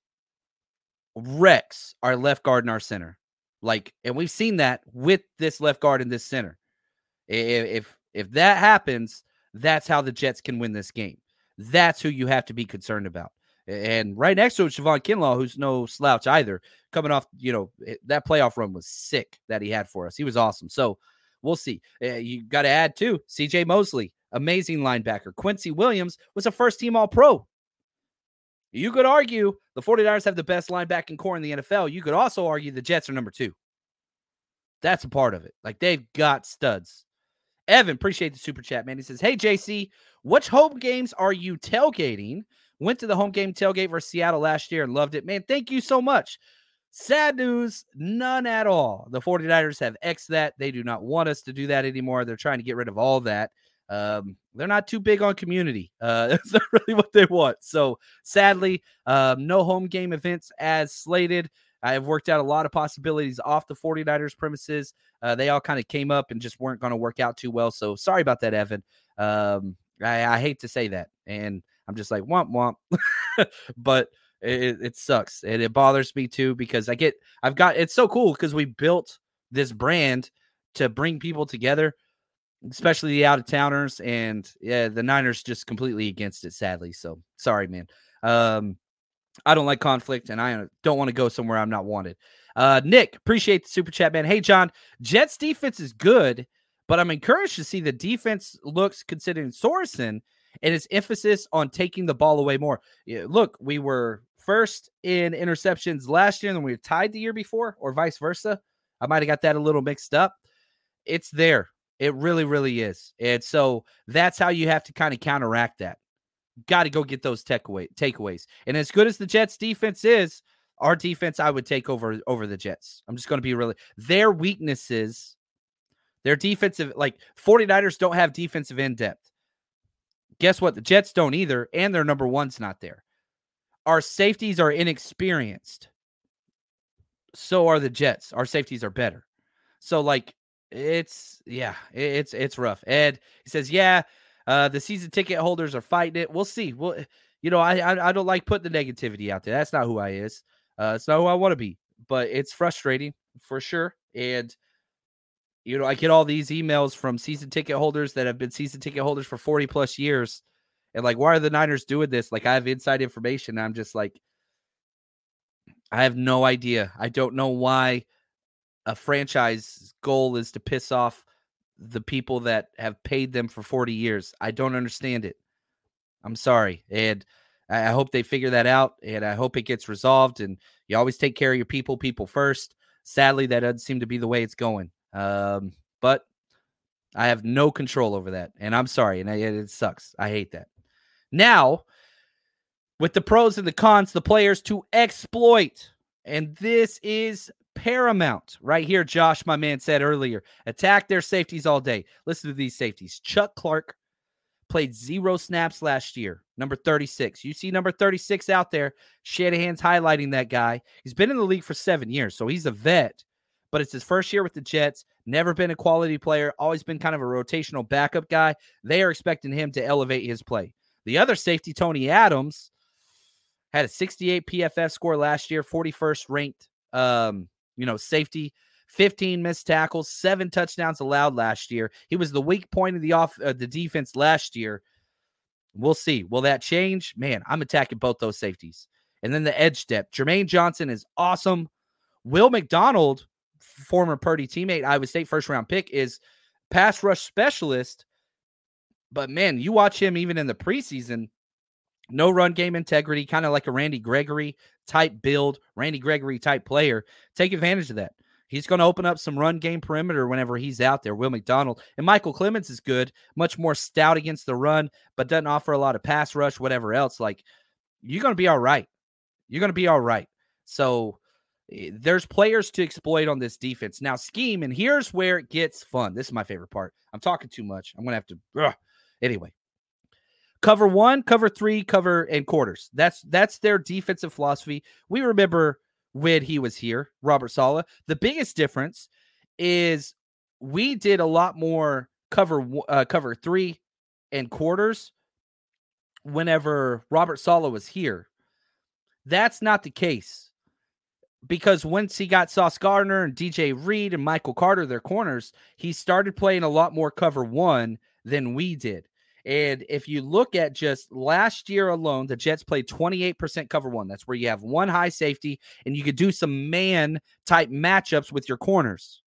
our left guard and our center. And we've seen that with this left guard and this center. If that happens, that's how the Jets can win this game. That's who you have to be concerned about. And right next to it, Javon Kinlaw, who's no slouch either, coming off, that playoff run was sick that he had for us. He was awesome. So we'll see. You got to add, too, C.J. Mosley, amazing linebacker. Quincy Williams was a first-team All-Pro. You could argue the 49ers have the best linebacking core in the NFL. You could also argue the Jets are number 2. That's a part of it. They've got studs. Evan, appreciate the super chat, man. He says, hey, JC, which home games are you tailgating? Went to the home game tailgate versus Seattle last year and loved it. Man, thank you so much. Sad news, none at all. The 49ers have X'd that. They do not want us to do that anymore. They're trying to get rid of all that. They're not too big on community. That's not really what they want. So sadly, no home game events as slated. I have worked out a lot of possibilities off the 49ers premises. They all kind of came up and just weren't going to work out too well. So sorry about that, Evan. I hate to say that. And I'm just like, womp, womp. But it sucks. And it bothers me too, because it's so cool because we built this brand to bring people together, especially the out-of-towners, and the Niners just completely against it, sadly. So sorry, man. I don't like conflict, and I don't want to go somewhere I'm not wanted. Nick, appreciate the super chat, man. Hey, John, Jets defense is good, but I'm encouraged to see the defense looks considering Sorensen and his emphasis on taking the ball away more. Look, we were first in interceptions last year, and then we were tied the year before, or vice versa. I might have got that a little mixed up. It's there. It really, really is. And so that's how you have to kind of counteract that. Got to go get those takeaways. And as good as the Jets defense is, our defense I would take over the Jets. I'm just going to be really – their weaknesses, their defensive – 49ers don't have defensive end depth. Guess what? The Jets don't either, and their number one's not there. Our safeties are inexperienced. So are the Jets. Our safeties are better. So, it's rough. Ed, he says, the season ticket holders are fighting it. We'll see. I don't like putting the negativity out there. That's not who I is. It's not who I want to be, but it's frustrating for sure. And, I get all these emails from season ticket holders that have been season ticket holders for 40 plus years. And why are the Niners doing this? I have inside information. I'm just I have no idea. I don't know why a franchise goal is to piss off the people that have paid them for 40 years. I don't understand it. I'm sorry. And I hope they figure that out, and I hope it gets resolved. And you always take care of your people first. Sadly, that doesn't seem to be the way it's going. But I have no control over that, and I'm sorry. And it sucks. I hate that. Now, with the pros and the cons, the players to exploit. And this is paramount right here. Josh, my man, said earlier, attack their safeties all day. Listen to these safeties. Chuck Clark played 0 snaps last year. Number 36. You see number 36 out there. Shanahan's highlighting that guy. He's been in the league for 7 years, so he's a vet. But it's his first year with the Jets. Never been a quality player. Always been kind of a rotational backup guy. They are expecting him to elevate his play. The other safety, Tony Adams, had a 68 PFF score last year, 41st ranked safety, 15 missed tackles, 7 touchdowns allowed last year. He was the weak point of the defense last year. We'll see. Will that change? Man, I'm attacking both those safeties. And then the edge depth. Jermaine Johnson is awesome. Will McDonald, former Purdy teammate, Iowa State first-round pick, is pass rush specialist. But, man, you watch him even in the preseason, no run game integrity, kind of like a Randy Gregory type build, Randy Gregory type player. Take advantage of that. He's going to open up some run game perimeter whenever he's out there, Will McDonald. And Michael Clemens is good, much more stout against the run, but doesn't offer a lot of pass rush, whatever else. You're going to be all right. You're going to be all right. So There's players to exploit on this defense. Now, scheme, and here's where it gets fun. This is my favorite part. I'm talking too much. I'm going to have to. Anyway. Cover 1, cover 3, cover and quarters. That's their defensive philosophy. We remember when he was here, Robert Saleh. The biggest difference is we did a lot more cover 3 and quarters whenever Robert Saleh was here. That's not the case, because once he got Sauce Gardner and DJ Reed and Michael Carter, their corners, he started playing a lot more cover 1 than we did. And if you look at just last year alone, the Jets played 28% cover 1. That's where you have one high safety and you could do some man type matchups with your corners.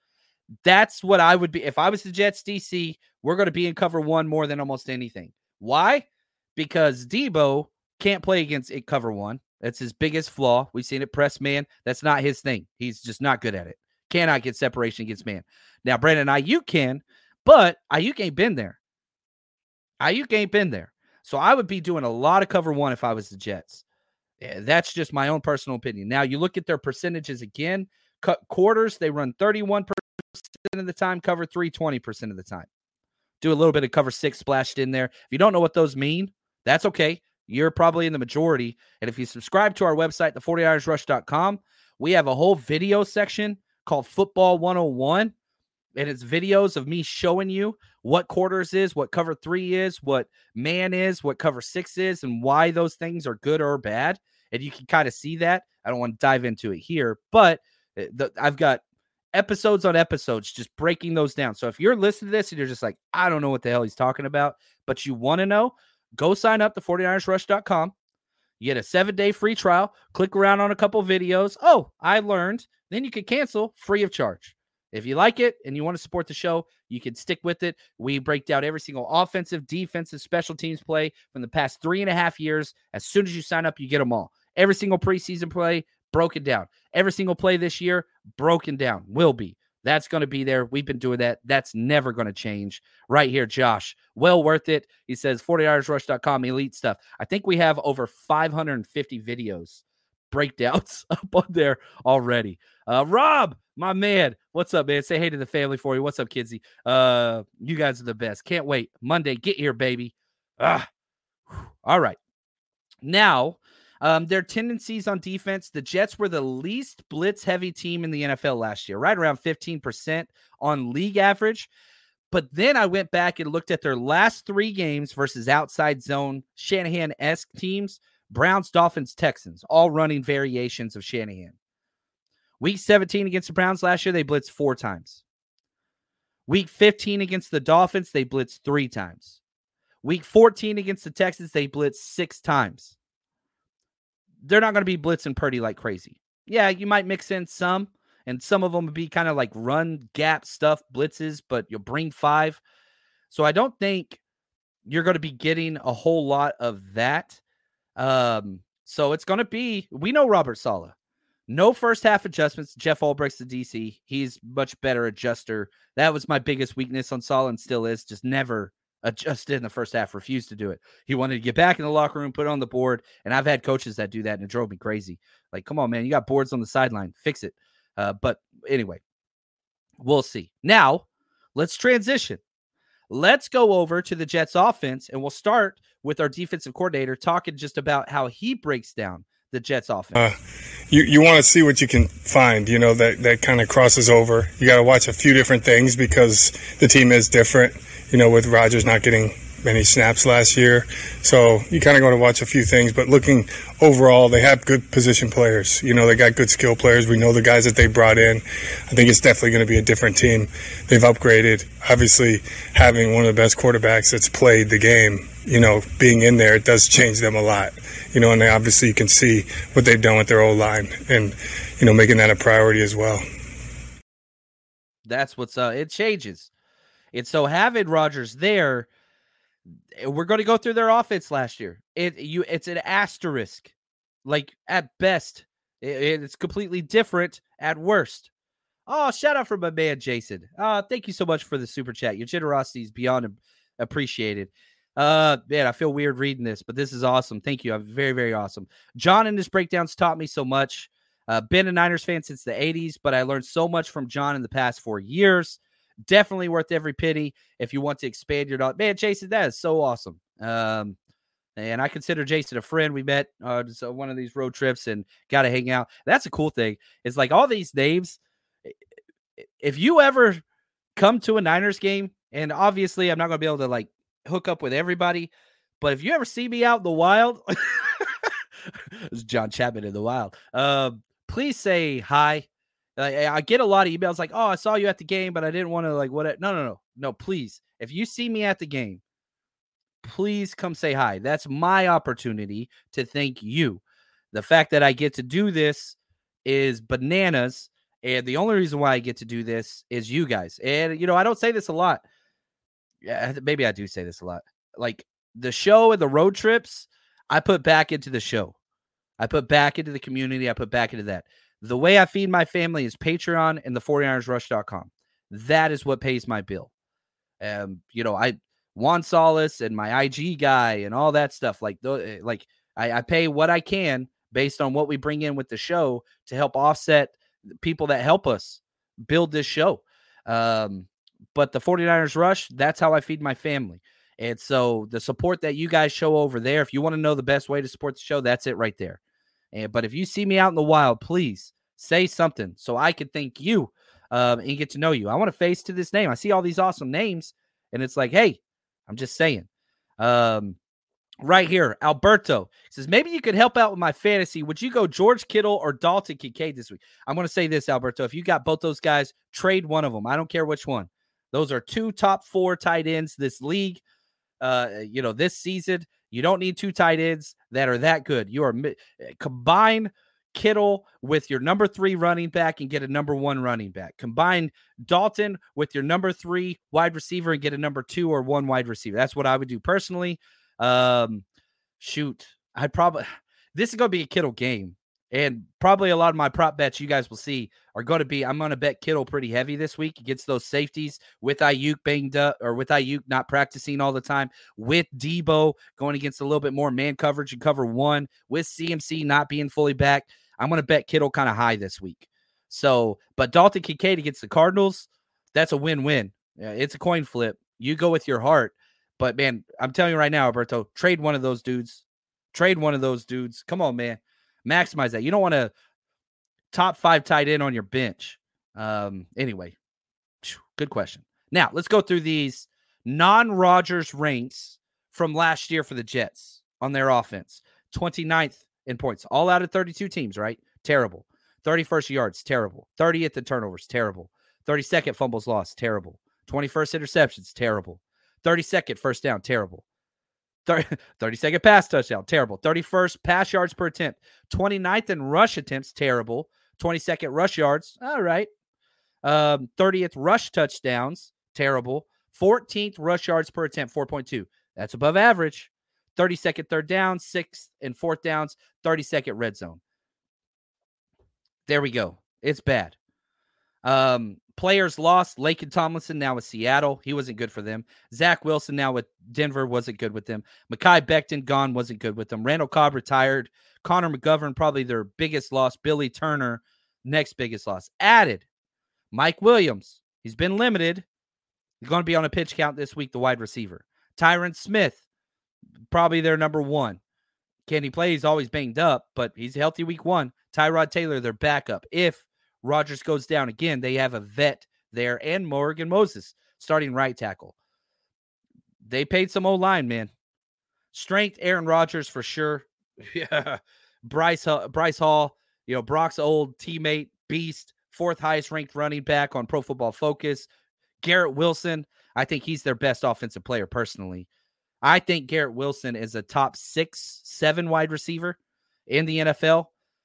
That's what I would be. If I was the Jets DC, we're going to be in cover 1 more than almost anything. Why? Because Debo can't play against it cover 1. That's his biggest flaw. We've seen it press man. That's not his thing. He's just not good at it. Cannot get separation against man. Now, Brandon Ayuk can, but Ayuk ain't been there. Ayuk ain't been there. So I would be doing a lot of cover 1 if I was the Jets. Yeah, that's just my own personal opinion. Now, you look at their percentages again. Quarters, they run 31% of the time. Cover 3, 20% of the time. Do a little bit of cover 6 splashed in there. If you don't know what those mean, that's okay. You're probably in the majority. And if you subscribe to our website, the49ersrush.com, we have a whole video section called Football 101. And it's videos of me showing you what quarters is, what cover 3 is, what man is, what cover 6 is, and why those things are good or bad. And you can kind of see that. I don't want to dive into it here, but I've got episodes on episodes just breaking those down. So if you're listening to this and you're just like, I don't know what the hell he's talking about, but you want to know, go sign up to 49ersrush.com. You get a 7-day free trial. Click around on a couple videos. Oh, I learned. Then you can cancel free of charge. If you like it and you want to support the show, you can stick with it. We break down every single offensive, defensive, special teams play from the past 3.5 years. As soon as you sign up, you get them all. Every single preseason play, broken down. Every single play this year, broken down. Will be. That's going to be there. We've been doing that. That's never going to change. Right here, Josh. Well worth it. He says 49ersrush.com, elite stuff. I think we have over 550 videos, breakdowns up on there already. Rob, my man, what's up, man? Say hey to the family for you. What's up, kidsy? You guys are the best. Can't wait. Monday, get here, baby. All right. Now, their tendencies on defense, the Jets were the least blitz-heavy team in the NFL last year, right around 15% on league average. But then I went back and looked at their last 3 games versus outside zone Shanahan-esque teams, Browns, Dolphins, Texans, all running variations of Shanahan. Week 17 against the Browns last year, they blitzed 4 times. Week 15 against the Dolphins, they blitzed 3 times. Week 14 against the Texans, they blitzed 6 times. They're not going to be blitzing Purdy like crazy. Yeah, you might mix in some, and some of them would be kind of like run gap stuff, blitzes, but you'll bring 5. So I don't think you're going to be getting a whole lot of that. So it's going to be, we know Robert Saleh. No first half adjustments. Jeff Albrecht's the DC. He's much better adjuster. That was my biggest weakness on Saleh and still is. Just never adjusted in the first half. Refused to do it. He wanted to get back in the locker room, put it on the board. And I've had coaches that do that and it drove me crazy. Like, come on, man. You got boards on the sideline. Fix it. But anyway, we'll see. Now, let's transition. Let's go over to the Jets offense and we'll start with our defensive coordinator talking just about how he breaks down the Jets offense. You want to see what you can find, that kind of crosses over. You got to watch a few different things because the team is different, with Rodgers not getting many snaps last year. So you kind of got to watch a few things. But looking overall, they have good position players. They got good skill players. We know the guys that they brought in. I think it's definitely going to be a different team. They've upgraded. Obviously, having one of the best quarterbacks that's played the game, being in there, it does change them a lot. And obviously you can see what they've done with their O-line and, making that a priority as well. That's what's it changes. It's so having Rodgers there, we're going to go through their offense last year. It's an asterisk. Like at best, it's completely different at worst. Oh, shout out from my man, Jason. Thank you so much for the super chat. Your generosity is beyond appreciated. Man, I feel weird reading this, but this is awesome. Thank you. I'm very, very awesome. John in his breakdowns taught me so much. Been a Niners fan since the 80s, but I learned so much from John in the past 4 years. Definitely worth every penny if you want to expand your knowledge. Man, Jason, that is so awesome. And I consider Jason a friend. We met so one of these road trips and got to hang out. That's a cool thing. It's like all these names. If you ever come to a Niners game, and obviously I'm not going to be able to like hook up with everybody, but if you ever see me out in the wild, it's John Chapman in the wild. Please say hi. I get a lot of emails like, "Oh, I saw you at the game, but I didn't want to like what." No. Please, if you see me at the game, please come say hi. That's my opportunity to thank you. The fact that I get to do this is bananas, and the only reason why I get to do this is you guys. And I don't say this a lot. Yeah, maybe I do say this a lot. Like the show and the road trips, I put back into the show. I put back into the community. I put back into that. The way I feed my family is Patreon and the 49ersrush.com. That is what pays my bill. Juan Solis and my IG guy and all that stuff. I pay what I can based on what we bring in with the show to help offset the people that help us build this show. But the 49ers Rush, that's how I feed my family. And so the support that you guys show over there, if you want to know the best way to support the show, that's it right there. But if you see me out in the wild, please say something so I can thank you and get to know you. I want to face to this name. I see all these awesome names, and it's like, hey, I'm just saying. Right here, Alberto says, maybe you could help out with my fantasy. Would you go George Kittle or Dalton Kincaid this week? I'm going to say this, Alberto. If you got both those guys, trade one of them. I don't care which one. Those are 2 top 4 tight ends this league. This season, you don't need 2 tight ends that are that good. You are combine Kittle with your number 3 running back and get a number 1 running back. Combine Dalton with your number 3 wide receiver and get a number 2 or 1 wide receiver. That's what I would do personally. This is going to be a Kittle game. And probably a lot of my prop bets you guys will see are going to be, I'm going to bet Kittle pretty heavy this week against those safeties with Ayuk banged up, or with Ayuk not practicing all the time, with Debo going against a little bit more man coverage and cover 1, with CMC not being fully back. I'm going to bet Kittle kind of high this week. So, but Dalton Kincaid against the Cardinals, that's a win-win. Yeah, it's a coin flip. You go with your heart. But, man, I'm telling you right now, Alberto, trade one of those dudes. Come on, man. Maximize that. You don't want a top 5 tight end on your bench. Anyway, good question. Now, let's go through these non-Rodgers ranks from last year for the Jets on their offense. 29th in points, all out of 32 teams, right? Terrible. 31st yards, terrible. 30th in turnovers, terrible. 32nd fumbles lost, terrible. 21st interceptions, terrible. 32nd first down, terrible. 32nd pass touchdown, terrible. 31st pass yards per attempt. 29th in rush attempts, terrible. 22nd rush yards, all right. 30th rush touchdowns, terrible. 14th rush yards per attempt, 4.2. That's above average. 32nd third down, 6th and 4th downs, 32nd red zone. There we go. It's bad. Players lost. Laken Tomlinson now with Seattle. He wasn't good for them. Zach Wilson now with Denver wasn't good with them. Mekhi Becton gone, wasn't good with them. Randall Cobb retired. Connor McGovern, probably their biggest loss. Billy Turner, next biggest loss. Added Mike Williams. He's been limited. He's going to be on a pitch count this week, the wide receiver. Tyron Smith, probably their number 1. Can he play? He's always banged up, but he's healthy week 1. Tyrod Taylor, their backup. If Rodgers goes down again, they have a vet there, and Morgan Moses starting right tackle. They paid some O-line, man. Strength, Aaron Rodgers for sure. Yeah. Bryce Hall, Brock's old teammate, beast, 4th highest ranked running back on Pro Football Focus. Garrett Wilson, I think he's their best offensive player personally. I think Garrett Wilson is a top 6-7 wide receiver in the NFL.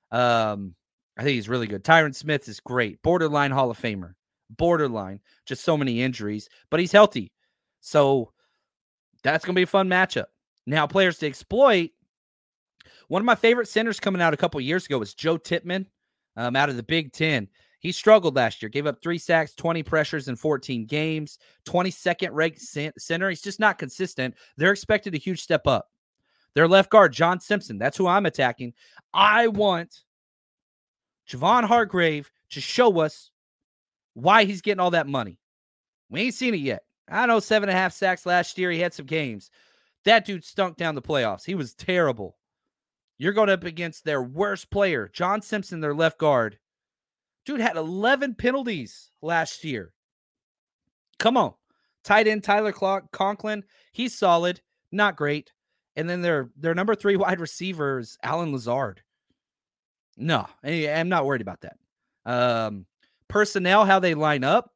I think he's really good. Tyron Smith is great. Borderline Hall of Famer. Borderline. Just so many injuries. But he's healthy. So that's going to be a fun matchup. Now, players to exploit. One of my favorite centers coming out a couple years ago was Joe Tippmann out of the Big Ten. He struggled last year. Gave up 3 sacks, 20 pressures in 14 games. 22nd ranked center. He's just not consistent. They're expected a huge step up. Their left guard, John Simpson. That's who I'm attacking. I want Javon Hargrave to show us why he's getting all that money. We ain't seen it yet. I know 7.5 sacks last year. He had some games. That dude stunk down the playoffs. He was terrible. You're going up against their worst player, John Simpson, their left guard. Dude had 11 penalties last year. Come on. Tight end Tyler Conklin, he's solid, not great. And then their number 3 wide receiver is Alan Lazard. No, I'm not worried about that. Personnel, how they line up.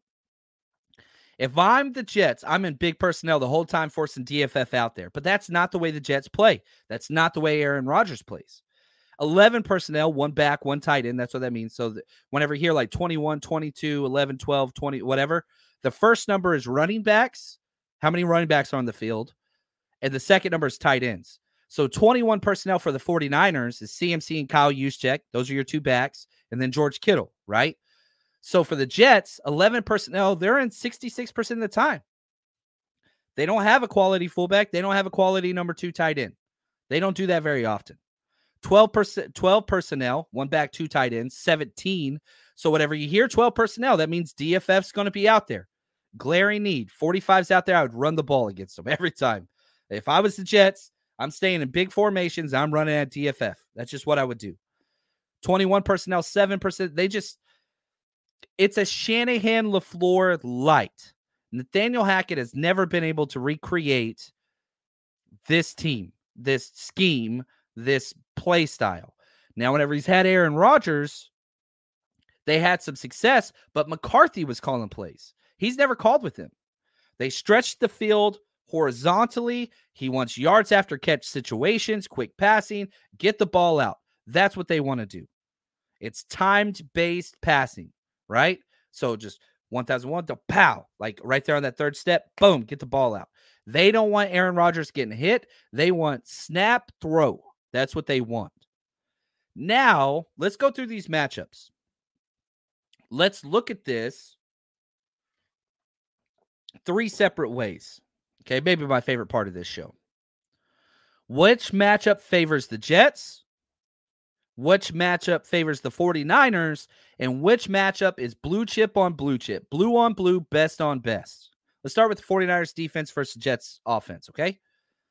If I'm the Jets, I'm in big personnel the whole time forcing DFF out there. But that's not the way the Jets play. That's not the way Aaron Rodgers plays. 11 personnel, 1 back, 1 tight end. That's what that means. So whenever you hear like 21, 22, 11, 12, 20, whatever, the first number is running backs. How many running backs are on the field? And the second number is tight ends. So 21 personnel for the 49ers is CMC and Kyle Juszczyk. Those are your 2 backs. And then George Kittle, right? So for the Jets, 11 personnel, they're in 66% of the time. They don't have a quality fullback. They don't have a quality number 2 tight end. They don't do that very often. 12 personnel, 1 back, 2 tight ends, 17. So whatever you hear 12 personnel, that means DFF's going to be out there. Glaring need. 45's out there. I would run the ball against them every time. If I was the Jets, I'm staying in big formations. I'm running at DFF. That's just what I would do. 21 personnel, 7%. It's a Shanahan LaFleur light. Nathaniel Hackett has never been able to recreate this team, this scheme, this play style. Now, whenever he's had Aaron Rodgers, they had some success, but McCarthy was calling plays. He's never called with him. They stretched the field horizontally. He wants yards after catch situations, quick passing, get the ball out. That's what they want to do. It's timed-based passing, right? So just 1,001 to pow, like right there on that third step, boom, get the ball out. They don't want Aaron Rodgers getting hit. They want snap, throw. That's what they want. Now, let's go through these matchups. Let's look at this 3 separate ways. Okay, maybe my favorite part of this show. Which matchup favors the Jets? Which matchup favors the 49ers? And which matchup is blue chip on blue chip? Blue on blue, best on best. Let's start with the 49ers defense versus Jets offense, okay?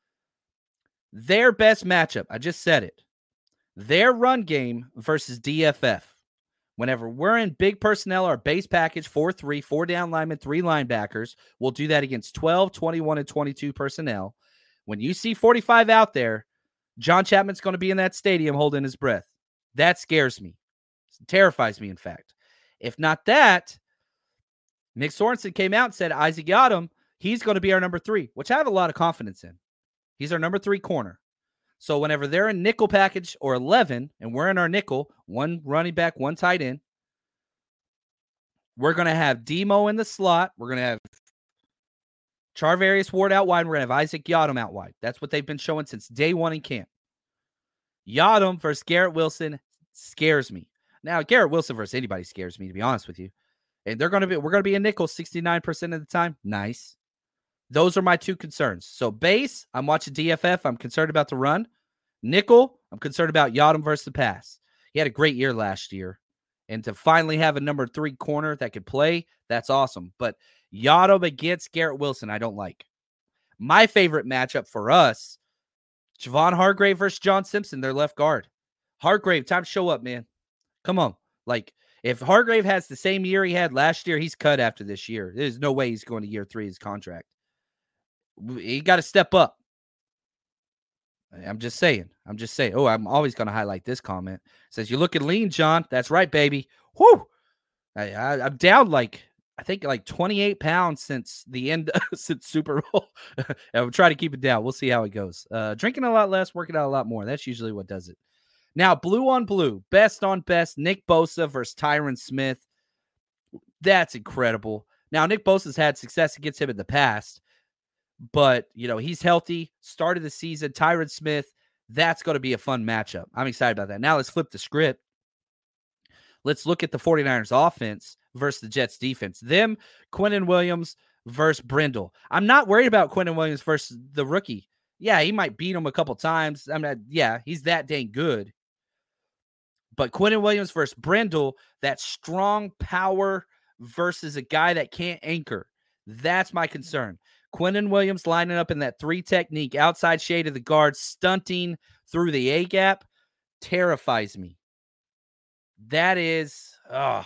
Their best matchup, I just said it. Their run game versus DFF. Whenever we're in big personnel, our base package, 4-3, 4 down linemen, 3 linebackers, we'll do that against 12, 21, and 22 personnel. When you see 45 out there, John Chapman's going to be in that stadium holding his breath. That scares me. It terrifies me, in fact. If not that, Nick Sorensen came out and said Isaac Yiadom, he's going to be our number 3, which I have a lot of confidence in. He's our number 3 corner. So whenever they're in nickel package or 11, and we're in our nickel, 1 running back, 1 tight end, we're going to have Demo in the slot. We're going to have Charvarius Ward out wide. We're going to have Isaac Yiadom out wide. That's what they've been showing since day 1 in camp. Yiadom versus Garrett Wilson scares me. Now, Garrett Wilson versus anybody scares me, to be honest with you. And we're going to be a nickel 69% of the time. Nice. Those are my 2 concerns. So base, I'm watching DFF. I'm concerned about the run. Nickel, I'm concerned about Yiadom versus the pass. He had a great year last year. And to finally have a number 3 corner that could play, that's awesome. But Yiadom against Garrett Wilson, I don't like. My favorite matchup for us, Javon Hargrave versus John Simpson, their left guard. Hargrave, time to show up, man. Come on. Like, if Hargrave has the same year he had last year, he's cut after this year. There's no way he's going to year 3 of his contract. He got to step up. I'm just saying. Oh, I'm always going to highlight this comment. It says, you're looking lean, John. That's right, baby. Whoo! I'm down I think 28 pounds since the end, since Super Bowl. I'm trying to keep it down. We'll see how it goes. Drinking a lot less, working out a lot more. That's usually what does it. Now, blue on blue, best on best, Nick Bosa versus Tyron Smith. That's incredible. Now, Nick Bosa's had success against him in the past. But, he's healthy, started the season. Tyron Smith, that's going to be a fun matchup. I'm excited about that. Now let's flip the script. Let's look at the 49ers offense versus the Jets defense. Them, Quinnen Williams versus Brindle. I'm not worried about Quinnen Williams versus the rookie. Yeah, he might beat him a couple times. He's that dang good. But Quinnen Williams versus Brindle, that strong power versus a guy that can't anchor. That's my concern. Quinnen Williams lining up in that 3 technique, outside shade of the guard, stunting through the A-gap, terrifies me. That is, yeah,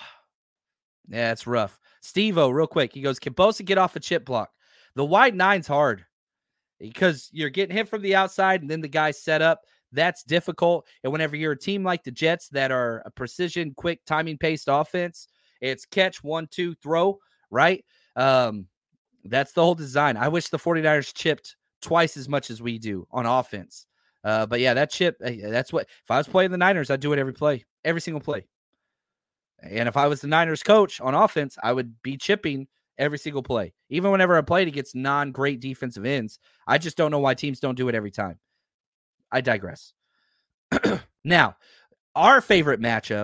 it's rough. Steve-O, real quick, he goes, can Bosa get off a chip block? The wide 9's hard because you're getting hit from the outside and then the guy set up. That's difficult. And whenever you're a team like the Jets that are a precision, quick, timing-paced offense, it's catch, 1, 2, throw, right? That's the whole design. I wish the 49ers chipped twice as much as we do on offense. But yeah, that chip, that's what, if I was playing the Niners, I'd do it every single play. And if I was the Niners coach on offense, I would be chipping every single play. Even whenever I played against non-great defensive ends, I just don't know why teams don't do it every time. I digress. Now, our favorite matchup,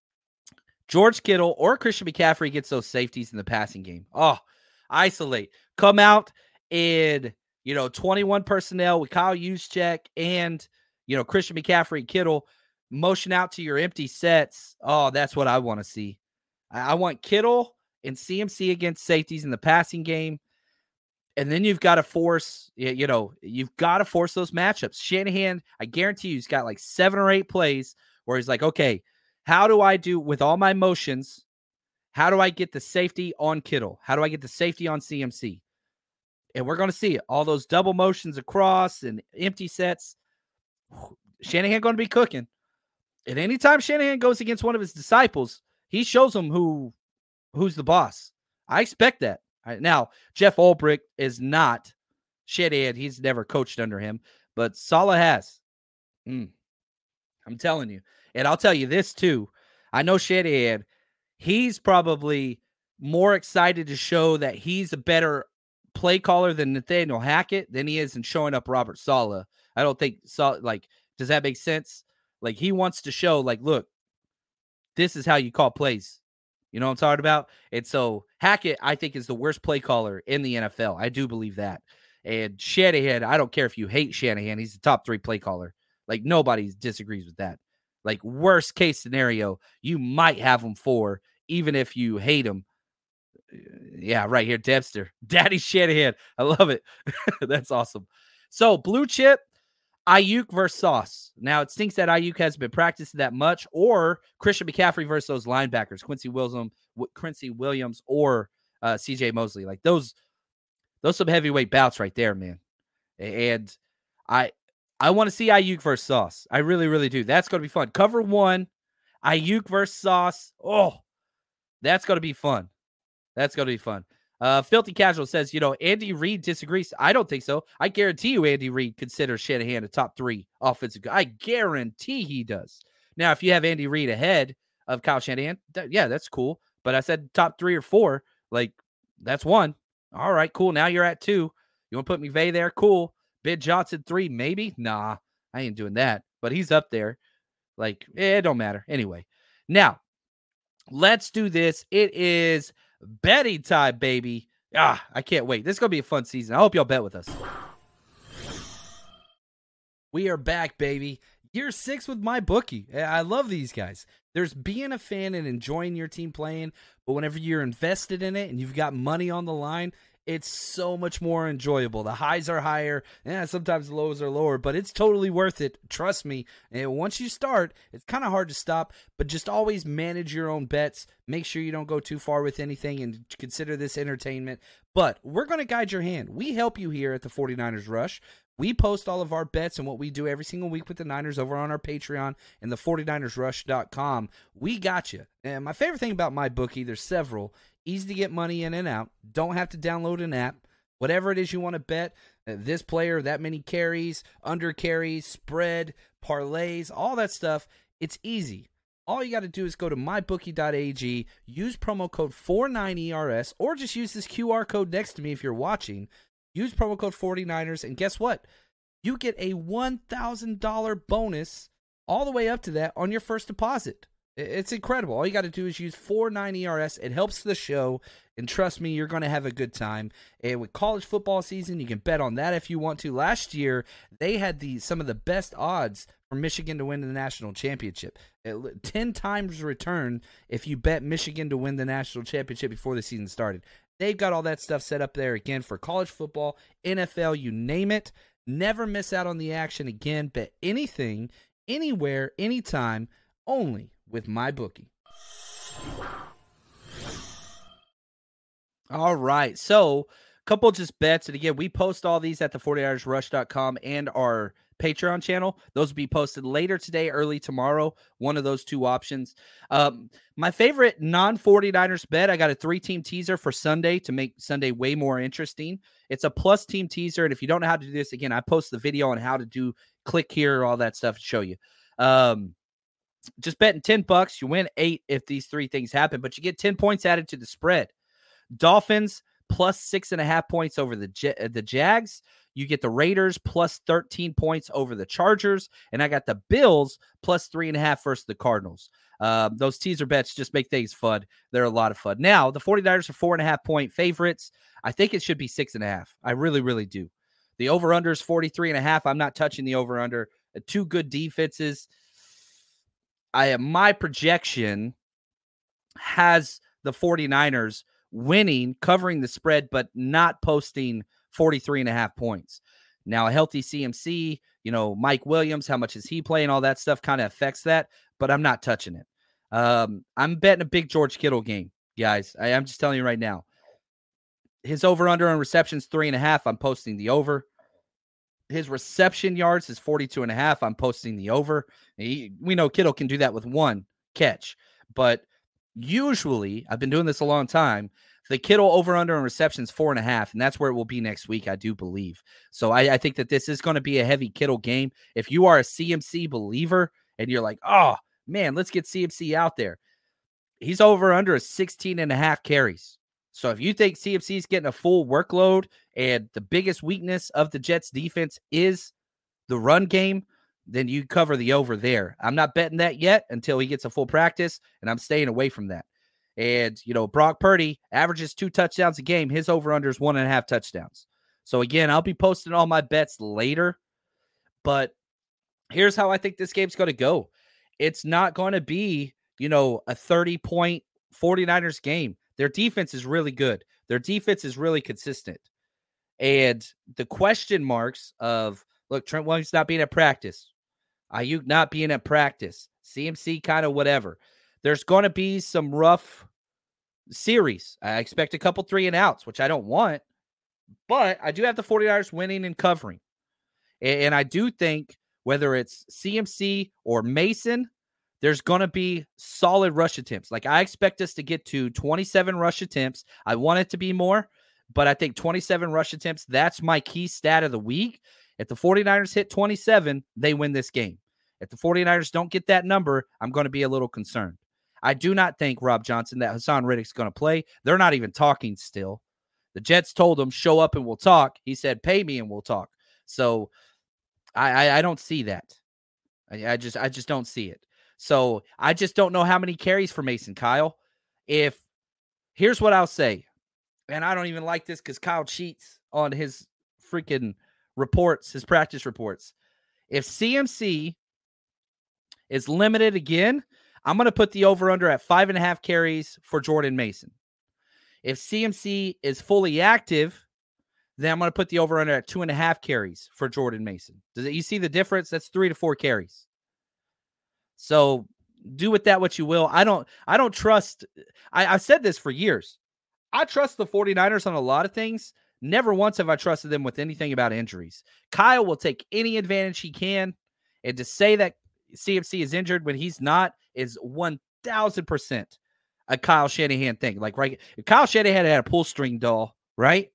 George Kittle or Christian McCaffrey gets those safeties in the passing game. Oh, isolate. Come out in, 21 personnel with Kyle Juszczyk and, Christian McCaffrey, Kittle, motion out to your empty sets. Oh, that's what I want to see. I want Kittle and CMC against safeties in the passing game. And then you've got to force, you've got to force those matchups. Shanahan, I guarantee you, he's got like 7 or 8 plays where he's like, okay, how do I do with all my motions? How do I get the safety on Kittle? How do I get the safety on CMC? And we're going to see it. All those double motions across and empty sets. Shanahan going to be cooking. And anytime Shanahan goes against one of his disciples, he shows them who's the boss. I expect that. Now, Jeff Ulbrich is not Shanahan. He's never coached under him, but Saleh has. I'm telling you. And I'll tell you this too. I know Shanahan, he's probably more excited to show that he's a better play caller than Nathaniel Hackett than he is in showing up Robert Saleh. I don't think does that make sense? Like, he wants to show, like, look, this is how you call plays. You know what I'm talking about? And so Hackett, I think, is the worst play caller in the NFL. I do believe that. And Shanahan, I don't care if you hate Shanahan. He's the top 3 play caller. Like, nobody disagrees with that. Like, worst case scenario, you might have him 4, even if you hate him. Yeah, right here, Debster. Daddy Shanahan. I love it. That's awesome. So, blue chip, Ayuk versus Sauce. Now, it stinks that Ayuk hasn't been practicing that much, or Christian McCaffrey versus those linebackers, Quincy Williams or CJ Mosley. Like, those some heavyweight bouts right there, man. And I want to see Ayuk versus Sauce. I really, really do. That's going to be fun. Cover 1, Ayuk versus Sauce. Oh, that's going to be fun. That's going to be fun. Filthy Casual says, Andy Reid disagrees. I don't think so. I guarantee you Andy Reid considers Shanahan a top 3 offensive guy. I guarantee he does. Now, if you have Andy Reid ahead of Kyle Shanahan, that's cool. But I said top 3 or 4. Like, that's 1. All right, cool. Now you're at 2. You want to put McVay there? Cool. Ben Johnson 3, maybe? Nah, I ain't doing that. But he's up there. Like, it don't matter. Anyway, now, let's do this. It is betting time, baby. I can't wait. This is going to be a fun season. I hope y'all bet with us. We are back, baby. Year 6 with MyBookie. I love these guys. There's being a fan and enjoying your team playing, but whenever you're invested in it and you've got money on the line, it's so much more enjoyable. The highs are higher. Sometimes the lows are lower, but it's totally worth it. Trust me. And once you start, it's kind of hard to stop, but just always manage your own bets. Make sure you don't go too far with anything and consider this entertainment. But we're going to guide your hand. We help you here at the 49ers Rush. We post all of our bets and what we do every single week with the Niners over on our Patreon and the 49ersrush.com. We got you. And my favorite thing about MyBookie, there's several. Easy to get money in and out. Don't have to download an app. Whatever it is you want to bet, this player, that many carries, under carries, spread, parlays, all that stuff, it's easy. All you got to do is go to mybookie.ag, use promo code 49ERS, or just use this QR code next to me if you're watching. Use promo code 49ers, and guess what? You get a $1,000 bonus all the way up to that on your first deposit. It's incredible. All you got to do is use 4.9 ERS. It helps the show, and trust me, you're going to have a good time. And with college football season, you can bet on that if you want to. Last year, they had some of the best odds for Michigan to win the national championship. 10 times return if you bet Michigan to win the national championship before the season started. They've got all that stuff set up there again for college football, NFL, you name it. Never miss out on the action again. Bet anything, anywhere, anytime, only with MyBookie. All right, so a couple just bets, and again, we post all these at the 49ersrush.com and our Patreon channel. Those will be posted later today, early tomorrow, one of those two options. My favorite non-49ers bet, I got a 3-team teaser for Sunday to make Sunday way more interesting. It's a plus team teaser, and if you don't know how to do this, again, I post the video on how to do, click here, all that stuff to show you. Just betting $10, you win 8 if these 3 things happen, but you get 10 points added to the spread. Dolphins plus 6.5 points over the Jags. You get the Raiders plus 13 points over the Chargers, and I got the Bills plus 3.5 versus the Cardinals. Those teaser bets just make things fun. They're a lot of fun. Now, the 49ers are 4.5 point favorites. I think it should be 6.5. I really, really do. The over-under is 43.5. I'm not touching the over-under. 2 good defenses. My projection has the 49ers winning, covering the spread, but not posting 43.5 points. Now, a healthy CMC, Mike Williams, how much is he playing? All that stuff kind of affects that, but I'm not touching it. I'm betting a big George Kittle game, guys. I'm just telling you right now. His over-under on receptions, 3.5. I'm posting the over. His reception yards is 42.5. I'm posting the over. We know Kittle can do that with 1 catch, but usually, I've been doing this a long time, the Kittle over-under on receptions 4.5, and that's where it will be next week, I do believe. So I think that this is going to be a heavy Kittle game. If you are a CMC believer and you're like, oh, man, let's get CMC out there, he's over-under a 16.5 carries. So if you think CMC is getting a full workload and the biggest weakness of the Jets defense is the run game, then you cover the over there. I'm not betting that yet until he gets a full practice, and I'm staying away from that. And, Brock Purdy averages 2 touchdowns a game. His over-under is 1.5 touchdowns. So, again, I'll be posting all my bets later. But here's how I think this game's going to go. It's not going to be, a 30-point 49ers game. Their defense is really good. Their defense is really consistent. And the question marks of, look, Trent Williams not being at practice, Ayuk not being at practice, CMC kind of whatever. There's going to be some rough series. I expect a couple 3-and-outs, which I don't want. But I do have the 49ers winning and covering. And I do think whether it's CMC or Mason, there's going to be solid rush attempts. Like, I expect us to get to 27 rush attempts. I want it to be more, but I think 27 rush attempts, that's my key stat of the week. If the 49ers hit 27, they win this game. If the 49ers don't get that number, I'm going to be a little concerned. I do not think, Rob Johnson, that Hassan Reddick's going to play. They're not even talking still. The Jets told him, show up and we'll talk. He said, pay me and we'll talk. So I don't see that. I just don't see it. So I just don't know how many carries for Mason, Kyle. Here's what I'll say, and I don't even like this because Kyle cheats on his freaking reports, his practice reports. If CMC is limited again, I'm going to put the over-under at 5.5 carries for Jordan Mason. If CMC is fully active, then I'm going to put the over-under at 2.5 carries for Jordan Mason. You see the difference? That's 3 to 4 carries. So do with that what you will. I don't trust. I've said this for years. I trust the 49ers on a lot of things. Never once have I trusted them with anything about injuries. Kyle will take any advantage he can. And to say that CMC is injured when he's not is 1,000% a Kyle Shanahan thing. Like, right, if Kyle Shanahan had a pull string doll, right?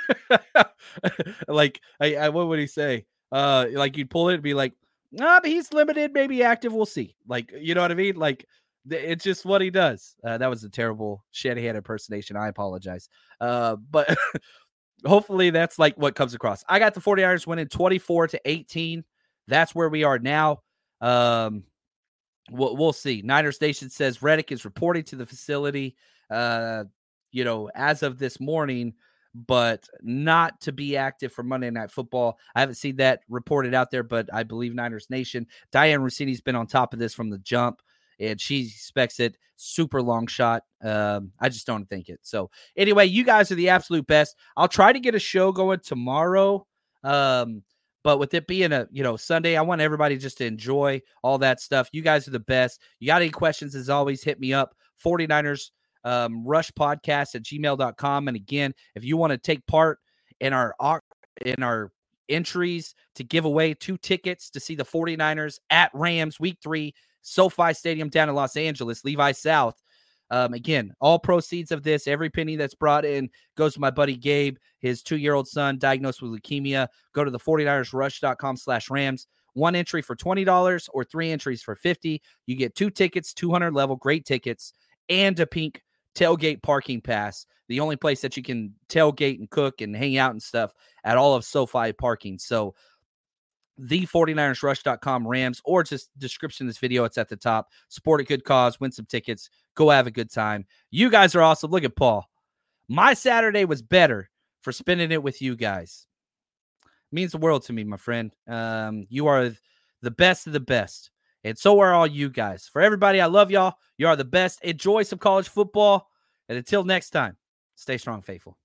Like, what would he say? Like, you'd pull it and be like, but he's limited, maybe active. We'll see. Like, you know what I mean? Like, it's just what he does. That was a terrible Shanahan impersonation. I apologize. But hopefully that's like what comes across. I got the 49ers winning 24-18. That's where we are now. we'll see. Niners Nation says Reddick is reporting to the facility, as of this morning, but not to be active for Monday Night Football. I haven't seen that reported out there, but I believe Niners Nation. Diane Rossini's been on top of this from the jump, and she expects it. Super long shot. I just don't think it. So anyway, you guys are the absolute best. I'll try to get a show going tomorrow. But with it being a, Sunday, I want everybody just to enjoy all that stuff. You guys are the best. You got any questions, as always, hit me up. 49ers Rush Podcast at gmail.com. And again, if you want to take part in our entries to give away 2 tickets to see the 49ers at Rams Week 3, SoFi Stadium down in Los Angeles, Levi South. Again, all proceeds of this, every penny that's brought in goes to my buddy Gabe, his 2-year-old son diagnosed with leukemia. Go to the 49ersrush.com/Rams. 1 entry for $20 or 3 entries for $50. You get 2 tickets, 200 level, great tickets, and a pink tailgate parking pass. The only place that you can tailgate and cook and hang out and stuff at all of SoFi parking. So the 49ersrush.com Rams, or just description of this video, it's at the top. Support a good cause, win some tickets, go have a good time. You guys are awesome. Look at Paul. My Saturday was better for spending it with you guys. It means the world to me, my friend. You are the best of the best, and so are all you guys. For everybody, I love y'all. You are the best. Enjoy some college football, and until next time, stay strong, faithful.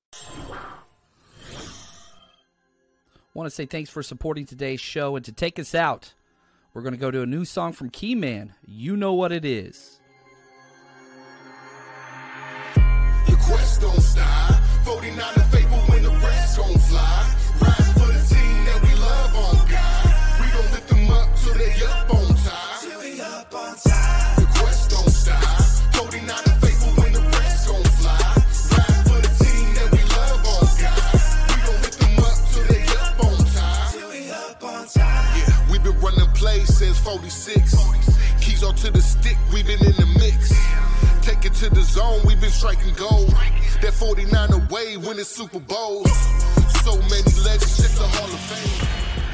I want to say thanks for supporting today's show, and to take us out, we're going to go to a new song from Keyman. You know what it is. Your quest don't stop. 49 faithful when the rest gon' fly. Riding for the team that we love on God. We gon' lift them up till they up on time. Till we up on time. Your quest don't stop. 49 faithful when the rest gon' fly. Riding for the team that we love on God. We gon' lift them up till they up on time. Till we up on time. Yeah, we been running plays since 46. Keys on to the stick, we been in the mix. Take it to the zone, we been striking gold. That 49 away winning Super Bowls. So many legends, shit the Hall of Fame.